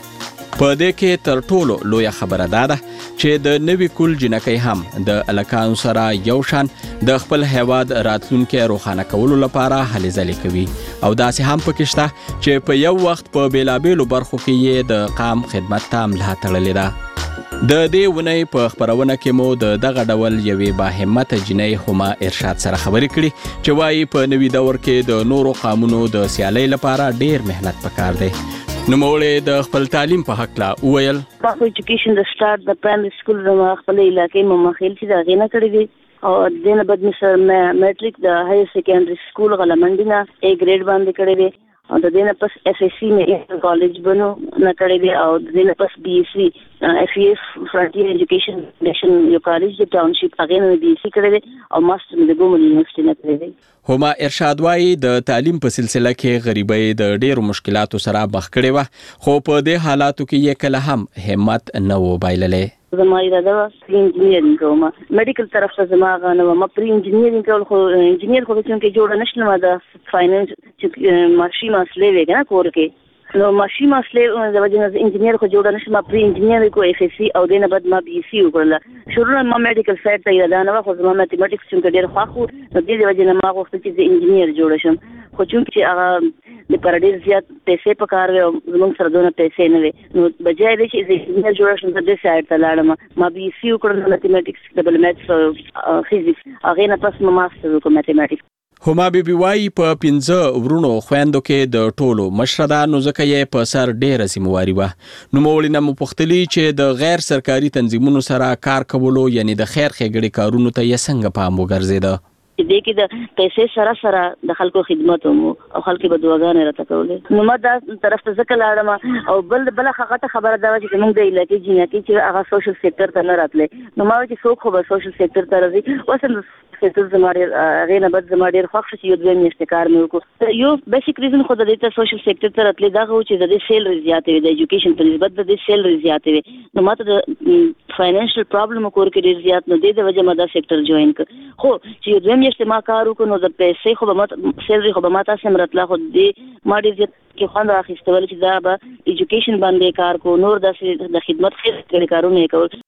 K: په دې کې تر ټولو لویه خبره دا ده چې د نوي کول جنکۍ هم د الکانو سره یو شان د خپل هیواد راتلونکي روښانه کولو لپاره هلې ځلې کوي. او داسې هم پکې شته چې په یو وخت په بیلابیلو برخو کې یې د قام خدمت ته ملا تړلې ده. د دې ونې په خبرونه کې مو د دغه ډول یوې باهمته جنۍ هما ارشاد سره خبرې کړي چې وايي په نوي دور کې د نورو قامونو د سیالۍ لپاره ډیر مهنت پکار دی. نو مولې د خپل تعلیم په حق لا وویل
H: پاک ایجوکیشن د سٹارټ د پرایمري سکول د خپل علاقې مو مخېل چې دا غینه کړی دي او دنه بد مثال میټریک د های سیکنډري سکول غلمنډینا ا ګریډ باندې کړی دي او د دینه پس اف اس سی مې کالج بنو نه کړی دی او د دینه پس بي اس سی اف ای اف فرنټیر ایجوکیشن نشن یو کالج د ټاونشپ هغه نه بي اس سی کړی دی او ماستر د ګومل یونیورسيټي نه کړی دی.
K: هما ارشاد وايي د تعلیم په سلسله کې غریبۍ د ډېرو مشکلاتو سره مخ کړې وه، خو په دې حالاتو کې یې کله هم همت نه و بایللې.
H: زما اراده وه پری انجینیرینګ کوم، میډیکل طرف ته زما هغه نه وه، ما پری انجینیرینګ کول خو انجینیر خو چونکې جوړه نشلم د فاینانس چې ماشي مسلې وې که نه کور کې نو ماشي مسلې د وجه نه انجینیر خو جوړه نشم، ما پری انجینیر کو اف اس سی او دینه بعد ما بي سي وکړله. شروع ما میډیکل سایډ ته اراده نه وه خو زما میتھمیټکس چونکې ډېر خوښ و نو دې د وجې نه ما غوښتل چې زه انجینیر جوړه شم، خو چونکې هغه د پر ډېر زیات پیسې پکار وې او زموږ سره دونه پیسې نه وې نو بجای دی چې زه انجینیر جوړه شم زه دې سایډ ته لاړم. ما بي سي وکړل میتھمیټکس ډبل میتھس او فزیکس، هغې نه پس ما ماسټر وکړ میتھمیټکس.
K: هما بي بي وايي په پنځه ورونو خويندو کې د ټولو مشره ده، نو ځکه یې په سر ډېره ذمہواري وه. نو مولې نه مو پوښتلي چې د غیر سرکاري تنظیمونو سره کار کولو یعنی د خیر ښېګړې کارونو ته یې څنګه پام وګرځېده.
H: دې کې د پیسې سره سره د خلکو خدمت ومو او خلکو به دعاګانې راته کولې. نو ما دا طرف ته ځکه لاړم او بل بل هغه ته خبره ده چې موږ د علاقې جنکۍ چې هغه سوشل سېکټر ته نه راتلې نو ما چې څوک خو به سوشل سېکټر ته راځي اوس هم سېکټر زما ډېر هغې نه بد زما ډېر خوښ شو چې یو دوه میاشتې کار مې وکړو. یو بیسیک ریزن خو د دې ته سوشل سېکټر ته راتلې دغه و چې د دې سیلري زیاتې وي، د ایجوکیشن په نسبت د دې سیلري زیاتې وي، نو ما ته د فاینانشل پرابلم کور کې ډېر زیات نو دې د وجې ما دا سېکټر جوین کړ. خو چې یو دوه میاشتې ما کار وکړو نو د پیسې خو به ما سیلري خو به ما تاسې هم راتله خو دې ما ډېر زیات کې خوند راخیستول چې دا به ایجوکیشن باندې کار کو نور داسې د خدمت خیر کړي کارونه یې کول.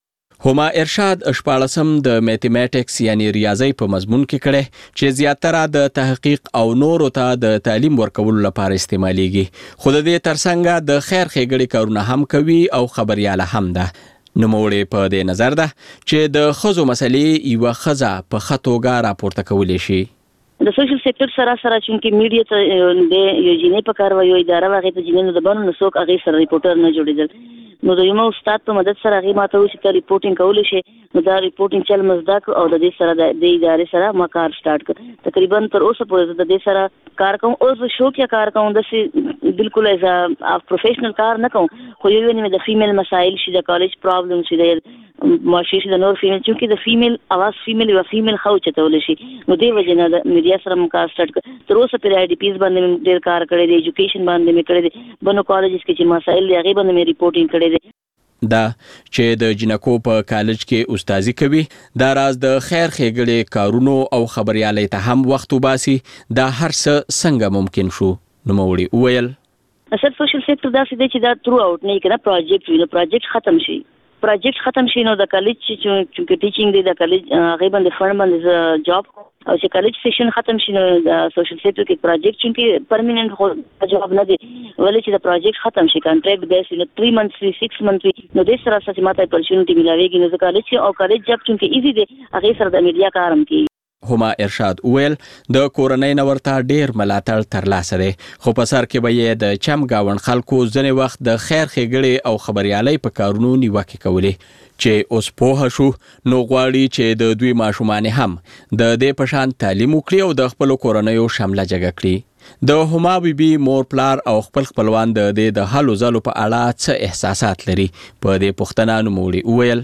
K: هما ارشاد شپاړسم د میتھمیټکس یعنی ریاضي په مضمون کې کړي چې زیاتره د تحقیق او نورو ته د تعلیم ورکولو لپاره استعماليږي، خو د دې ترڅنګ د خیر ښېګړې کارونه هم کوي او خبرياله هم ده. نوموړې په دې نظر ده چې د ښځو مسلې یوه ښځه په ښه توګه راپورته کولی شي.
H: د سوشل سېکټر سره سره چونکې میډیا ته د یو جینۍ په کار وه یو اداره وه هغې ته جینۍ نه د بنو نو څوک هغې سره ریپورټر نه جوړېدل. نو د یو استاد په مدد سره هغې ما ته وویل چې ته ریپورټینګ کولی شې نو دا ریپورټینګ چل مې زده کړ او د دې سره د دې ادارې سره ما کار سټارټ کړ. تقریبا تر اوسه پورې زه د دې سره کار کوم. اوس زه شوقیه کار کوم، داسې بالکل ایز ا پروفیشنل کار نه کوم، خو یو وینې مې د فیمیل مسایل شي، د کالج پرابلم شي، د معاشي شي، د نور فیمیل چونکې د فیمیل اواز فیمیل یوه فیمیل ښه اوچتولی شي نو دې وجې نه د میډیا سره مې کار سټارټ کړ. تر اوسه پورې آی ډي پیز باندې مې ډېر کار کړی دی، ایجوکیشن باندې مې کړی دی، بنو کالجز کې چې مسایل دي هغې باندې مې ریپورټینګ کړی دی.
K: دا چې د جنکو په کالج کې استادي کوي دا راز د خیر ښېګړې کارونو او خبريالۍ ته هم وخت وباسي دا هر څه څنګه ممکن شو نوموړي وویل
H: اصل سوشل سېکټر دا څه دی چې دا تھرو اوټ نه کړه پروجیکټ وی نو پروجیکټ ختم شي پروجیکټ ختم شي نو د کالج چې ټیچینګ دی د کالج هغه باندې فند باندې جاب او چې کالج سیشن ختم شي نو د سوشل سېکټر کې پروجیکټ چې پرمننت خو جواب نه دی ولې چې د پروجیکټ ختم شي کانټریکټ بیس نو تھری منثس وی سکس منثس نو د سره سره ماته اپورچونټی ملاويږي نو د کالج او کالج جاب چې ایزی دی هغه سره د میډیا کارم کوي
K: هما ارشاد ویل د کورنۍ نورته ډیر ملاتړ ترلاسه دی خو په سر کې به یې د چم گاون خلکو ځنې وخت د خیر ښېګړې او خبريالۍ په کارونو نیوکې کولې چې اوس پوه شو نو غواړي چې د دوی ماشومان هم د دې پشان تعلیم وکړي او د خپل کورنۍ شامله جګه کړي د هما بیبي مور پلار او خپل خپلوان د دې د حلو زلو په اړه څه احساسات لري په دې پښتنه نوموړي وویل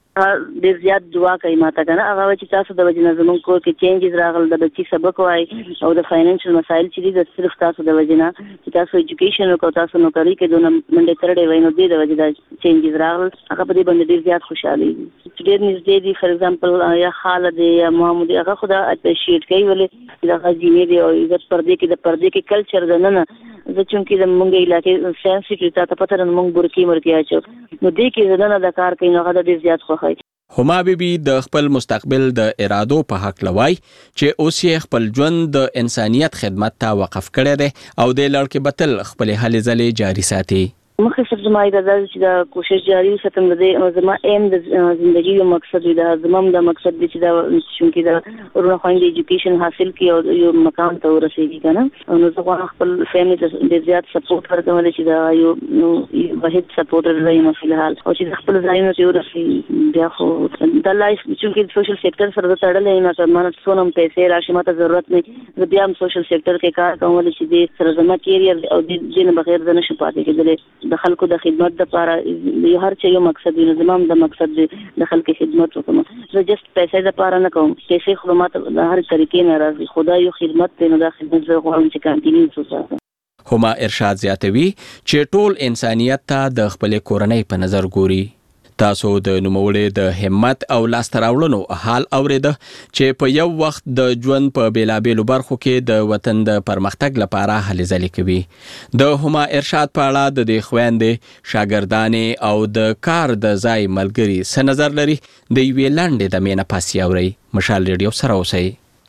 H: ډیر زیات دعا کوي ماته کنه هغه چې تاسو د وجنه زمون کور کې چینجز راغل د بچي سبق وای او د فاینانشل مسایل چې د صرف تاسو د وجنه چې تاسو ایجوکیشن او تاسو نوکری کې دونه منډه ترډې وای نو د وجنه چینجز راغل هغه په دې باندې ډیر زیات خوشاله دي ډیر نږدې دي فار ایگزامپل یا خالد یا محمود هغه خدا اپریشیټ کوي ولې دا غزینې دی او عزت پردې کې د پردې کې کلچر د نه نه زه چونکی د مونږه علاقې سنسټیټ ته پته نه مونږ برکی مرتیا چو نو دې کې زنه د کار کوي نو هغه ډیر زیات خوښي
K: هما بیبي د خپل مستقبل د ارادو په حق لوي چې اوس یې خپل ژوند د انسانيت خدمت ته وقف کړی دی او د لړکې بتل خپل هلې ځلې جاري ساتي
H: مخکې څه زما اراده چې دا کوشش جاری وساتم د زما ایم د ژوندۍ یو مقصد دی دا زموږ د مقصد دی چې دا چې دا ورونه خوندې ایجوکیشن حاصل کړي او یو مقام ته ورسېږي کنه نو زه غواړم خپل فیملی ته د زیات سپورټ ورکوم چې دا یو نو واحد سپورټر دی نو فلحال او چې خپل ځایونه ته ورسېږي بیا خو د لایف چې سوشل سېکټر سره تړلې نه کړم نو څونم پیسې راشي ماته ضرورت نه زه بیا هم سوشل سېکټر کې کار کوم چې د سره زما کیریئر او د دین بغیر د نشو پاتې کېدل د خلکو د خدمت لپاره یو هر څه یو مقصد دی زموږ د مقصد دی د خلکو خدمت وکم زه جست پیسې لپاره نه کوم پیسې خو ماته د هر طریقې نه راځي خدای یو خدمت دی نو د خدمت زه غواړم چې کانټینیو وساتم
K: هما ارشاد زیاتوي چې ټول انسانيت ته د خپل کورنۍ په نظر ګوري تاسو د نوموړي د همت او لاستراوړنو حال اوریده چې په یو وخت د ژوند په بیلابېلو برخو کې د وطن د پرمختګ لپاره هلې ځلې کوي د هما ارشاد په اړه د دې خويندې شاګردانې او د کار د ځای ملګري څه نظر لري د یوې لنډې د مینه پاسي اوري مشال ریډیو سره اوسئ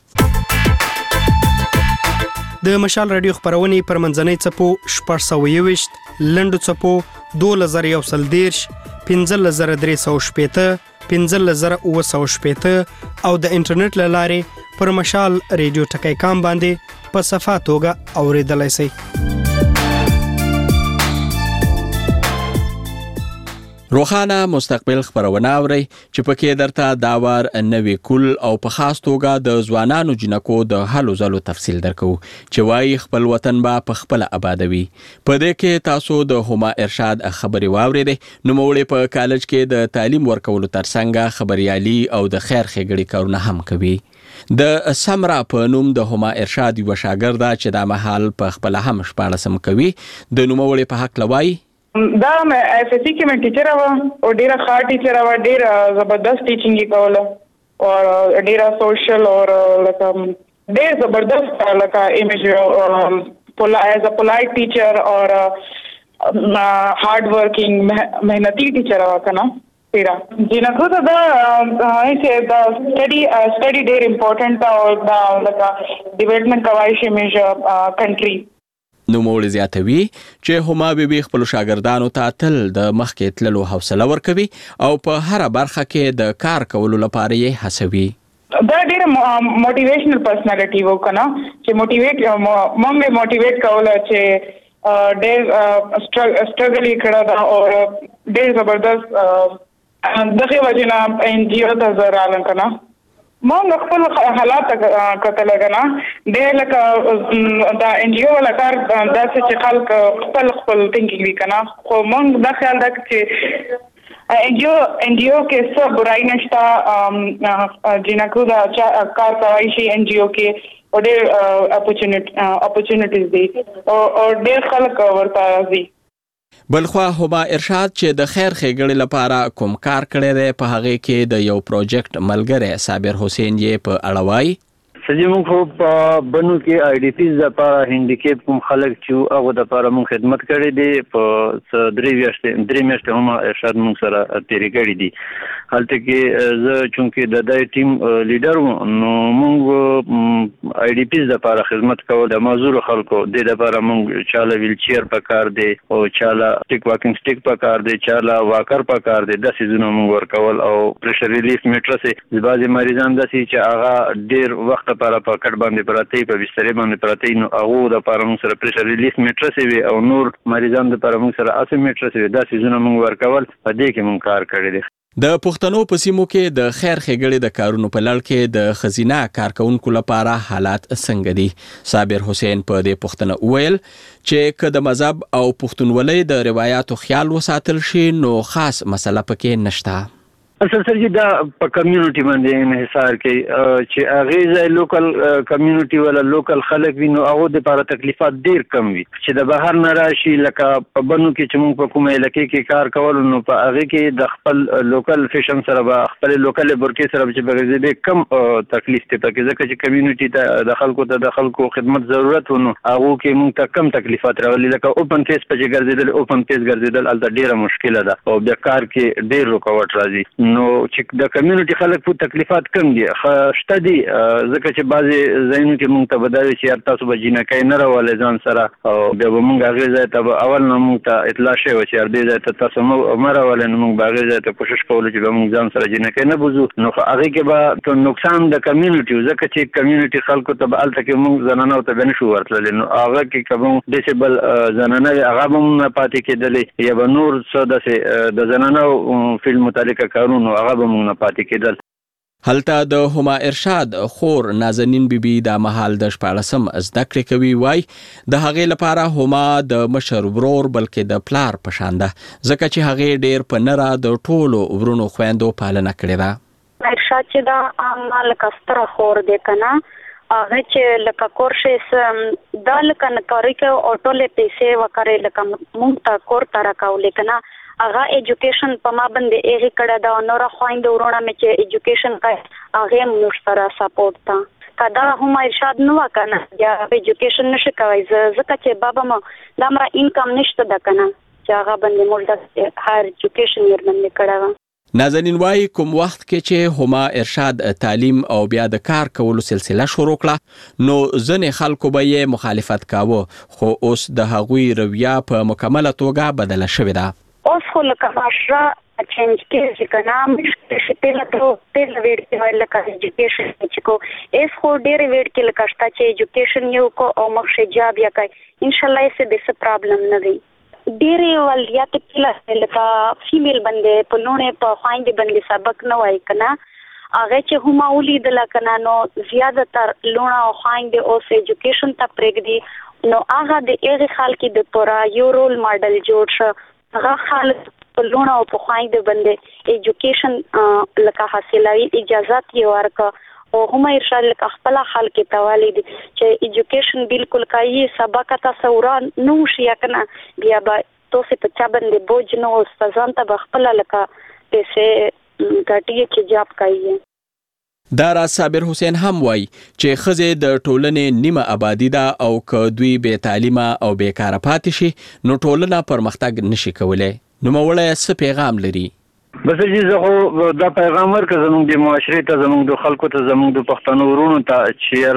B: د مشال رادیو خبرونه پر منځنۍ چپو شپږ سوه یوویشت لنډو چپو دوه زره یو سل دیرش پنځه زره درې سوه شپېته پنځه زره اووه سوه شپېته او د انټرنیټ له لارې پر مشال ریډیو ټکی کام باندې په صفه توګه اوریدلای شئ
K: روخانه مستقبل خبرونه اوري چې پکې درته داور نوې کول او په خاص توګه د ځوانانو جنکو د حلو زلو تفصیل درکو چې وايي خپل وطن با په خپل آبادوي په دې کې تاسو د هما ارشاد خبري واورېده نو مولې په کالج کې د تعلیم ورکولو ترڅنګ خبريالي او د خیر ښېګړې کارونه هم کوي د سمرا په نوم د هما ارشاد یو شاګرد چې د محل په خپل هم شپاړسم کوي د نوموړي په حق لوي
O: دا مې ایف ایس سی کې مې ټیچر و او ډیره ښه ټیچر و ډیره زبردست ټیچینګ یې کوله او ډیره سوشل او لکه ډیر زبردست لکه ایمیج پولا ایز ا پولایټ ټیچر او هارد ورکینګ مهنتي ټیچر و کنه تیرا جنکو ته دا چې دا سټڈی سټڈی ډیر امپورټنٹ او دا لکه ډیولپمنٹ کوي شي میج کنټری
K: نو مول زیاتوي چې هما بیبي خپل شاګردانو ته تل د مخکې تللو حوصله ورکوي او په هر برخه کې د کار کولو لپاره یې هڅوي
O: دا ډېر موټیویشنل پرسنالټي وو کنه چې موټیویټ مونږه موټیویټ کوله چې ډېر سټرګل کړه دا او ډېر زبردست دغه وجنه ان جی او ته زرالن کنه مونږ خپل حالات کتل غنا ډېر لکه دا ان جی او ولا کار دا چې خلک خپل خپل ثینکینګ وکنا خو مونږ دا خیال دا چې ان جی او ان جی او کې څه برای نشتا جنکو دا کار کوي شي ان جی او کې او ډېر اپورچونټ اپورچونټیز دي او ډېر خلک ورته دي
K: بلخوا هما ارشاد چې د خیر ښېګړې لپاره کوم کار کړی دی په هغه کې د یو پروجیکټ ملګری صابر حسین یې په اړه وایي.
P: سجی مونږ خو په بنو کې آی ډی پیز لپاره هینډیکیپ کوم خلک چې هغه د لپاره مونږ خدمت کړی دی په درې میاشتې درې میاشتې هم ارشاد مونږ سره تیرې کړې دي. هلته کې زه چونکې د دای ټیم لیډر وم نو مونږ آی ډی پیز لپاره خدمت کول د معذور خلکو د لپاره مونږ چاله ویل چیر په کار دی او چاله ټیک واکینګ سټیک په کار دی چاله واکر په کار دی د سيزونو مونږ ورکول او پرشر ریلیف میټرس بعضي مریضان د سي چې هغه ډیر وخت لپاره په کټ باندې پراته په بستر باندې پراته نو هغه د لپاره موږ سره پرشر ریلیف میټرس وي او نور مریضان د لپاره موږ سره اسیم میټرس وي دا سيزونه موږ ورکول په دې کې موږ کار کړی دی.
K: د پښتنو په سیمو کې د خیر ښېګړې د کارونو په لړ کې د خزینه کارکونکو لپاره حالات څنګه دي؟ صابر حسین په دې پوښتنه وویل چې که د مذهب او پښتونولۍ د روایتو خیال وساتل شي نو خاص مسله پکې نشته.
P: اصل سره دا په کمیونټي باندې انحصار کوي چې هغه ځای لوکل کمیونټي ولا لوکل خلک وینو هغه د لپاره تکلیفات ډیر کم وي چې د بهر نه راشي لکه په بنو کې چې موږ په کومه علاقې کې کار کول نو په هغه کې د خپل لوکل فیشن سره به خپل لوکل برکې سره چې بغیر دې کم تکلیف ته پکې ځکه چې کمیونټي ته د خلکو ته د خلکو خدمت ضرورت ونه هغه کې موږ ته کم تکلیفات راغلي لکه اوپن فیس په چې ګرځیدل اوپن فیس ګرځیدل الته ډیره مشکله ده او د کار کې ډیر رکاوټ راځي نو چې د کمیونټي خلک په تکلیفات کم دي خشته دي ځکه چې بعضي ځایونو کې مونږ ته بداوي چې تاسو به جنکای نه راولې ځان سره او بیا به مونږ هغه ځای ته اول نه مونږ ته اطلاع شوی چې دې ځای ته تاسو مو راولې نو مونږ به هغه ځای ته کوشش کوو چې به مونږ ځان سره جنکای نه بوزو نو هغه کې به نقصان د کمیونټي ځکه چې کمیونټي خلکو ته به الته کې مونږ زنانه ته به نشو ورتلل نو هغه کې کوم ډیسیبل زنانه هغه هم نه پاتې کېدلې یا به نور څه د زنانه فلم متعلقه کارونه هغه به مونږ نه پاتې کېدل.
K: هلته د هما ارشاد خور نازنین بیبي د مهال د شپاړسم زده کړې کوي وای د هغې لپاره هما د مشر ورور بلکې د پلار په شان ده ځکه چې هغې ډېر په نره د ټولو ورونو خویندو پالنه کړې ده.
S: ارشاد چې دا عام لکه ستره خور دی که نه هغه چې لکه کورشې دا لکه نه کاري کوي او ټولې پیسې وکړې لکه مونږ ته کور ته راکولې که نه هغه ایجوکیشن په ما باندې ایغه کړه دا نور خويند ورونه مې چې ایجوکیشن کوي هغه موږ سره سپورټ تا کدا هم ارشاد نو وکنه یا ایجوکیشن نشه کوي ځکه چې بابا ما د امر انکم نشته د کنه چې هغه باندې موږ د هایر ایجوکیشن یې باندې کړه.
K: نازنین وايي کوم وخت کې چې هما ارشاد تعلیم او بیا د کار کولو سلسله شروع کړه نو ځنې خلکو به یې مخالفت کاوه خو اوس د هغوی رویه په مکمله توګه بدله شوې ده.
S: اوس خو لکه معاشره چینج کېږي که نه مشکل شي پهله تر پهله ویډ کې وایي لکه ایجوکیشن چې کو ایس خو ډېرې ویډ کې لکه شته چې ایجوکیشن یې وکړو او مخکې جاب یې کوي انشاءالله یې څه به څه پرابلم نه وي. ډېرې ولایاتې پهله لکه فیمیل باندې په لوڼې په خویندې باندې سبق نه وایي که نه هغه چې هما ولیدله که نه نو زیاتره لوڼه او خویندې اوس ایجوکیشن ته پرېږدي نو هغه د هغې خلکې دپاره یو رول ماډل جوړ شه هغه خلک په لوڼه او په خویندې باندې ایجوکیشن لکه حاصلوي اجازات یې ورکړه او هم ارشاد لکه خپله خلک ته والی دي چې ایجوکیشن بالکل کوي سبق تاسو وران نو شي که نه بیا به تاسو په چا باندې بوج نه استادان ته به خپله لکه پیسې ګټي چې جاب کوي.
K: دارا صابر حسین هم وای چې خزه د ټولنې نیمه آبادی ده او که دوی به تعلیمه او بیکاره پاتې شي نو ټولنه پرمختګ نشي کولای. نو موړی څه پیغام لري؟
P: بس چې زه خو دا پیغام ورکړم زموږ د معاشرې ته زموږ د خلکو ته زموږ د پښتنو ورونو ته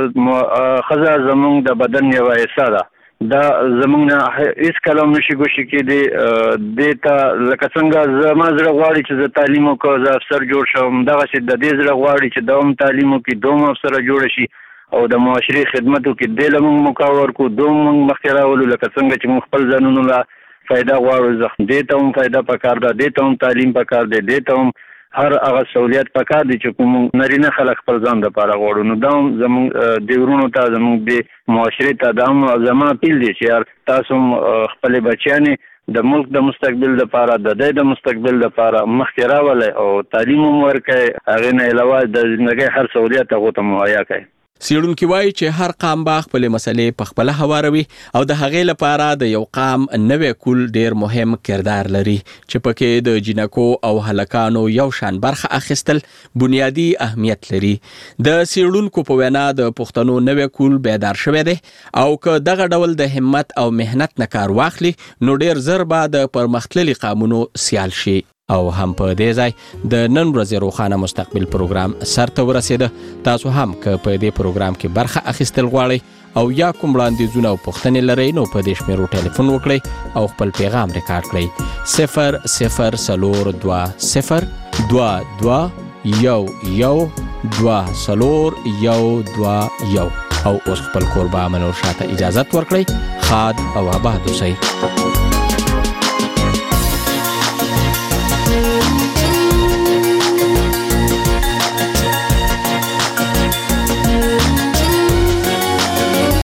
P: چې ښځه زموږ د بدن یوه حصه ده دا زموږ نه هیڅ کلام نشي ګوشي کېدی دې ته لکه څنګه زما زړه غواړي چې زه تعلیم وکړم زه افسر جوړ شم دغسې د دې زړه غواړي چې دوم تعلیم وکړي دوم افسره جوړه شي او د معاشرې خدمت وکړي دې له موږ موقع ورکړو دوم موږ مخکې راولو لکه څنګه چې موږ خپل ځانونو له فایده غواړو دې ته هم فایده پکار ده دې ته هم تعلیم پکار دی دې ته هم هر هغه سہولیت پکار دي چې کوم نارینه خلک خپل ځان لپاره غواړو نو دا هم زموږ د ورونو ته زموږ د معاشرې ته دا هم زما اپیل دی چې یار تاسو هم خپلې بچیانې د ملک د مستقبل لپاره د دې د مستقبل لپاره مخکې راولئ او تعلیم هم ورکړئ هغې نه علاوه د زندګۍ هر سہولیت هغو ته مهیا کړئ.
K: سیړونکو وایي چې هر قام به خپل مسلې په خپل هواروي او د هغې لپاره د یو قام نوې کول ډیر مهم کردار لري چې پکې د جنکو او هلکانو یو شان برخه اخیستل بنیادی اهمیت لري. د سیړونکو په وینا د پښتنو نوې کول بیدار شوی دی او که دغه ډول د همت او مهنت نه کار واخلي نو ډیر زر به د پرمختللي قامونو سیال شي. او هم په دې ځای د نن ورځې روښانه مستقبل پروګرام سرته ورسېده. تاسو هم که په دې پروګرام کې برخه اخیستل غواړئ او یا کوم وړاندیزونه او پوښتنې لرئ نو په دې شمیرو ټلیفون وکړئ او خپل پیغام ریکارډ کړئ صفر صفر څلور دوه صفر دوه دوه یو یو دوه څلور یو دوه یو. او اوس خپل کوربه منور شاته اجازت ورکړئ. ښاد او آباد اوسئ.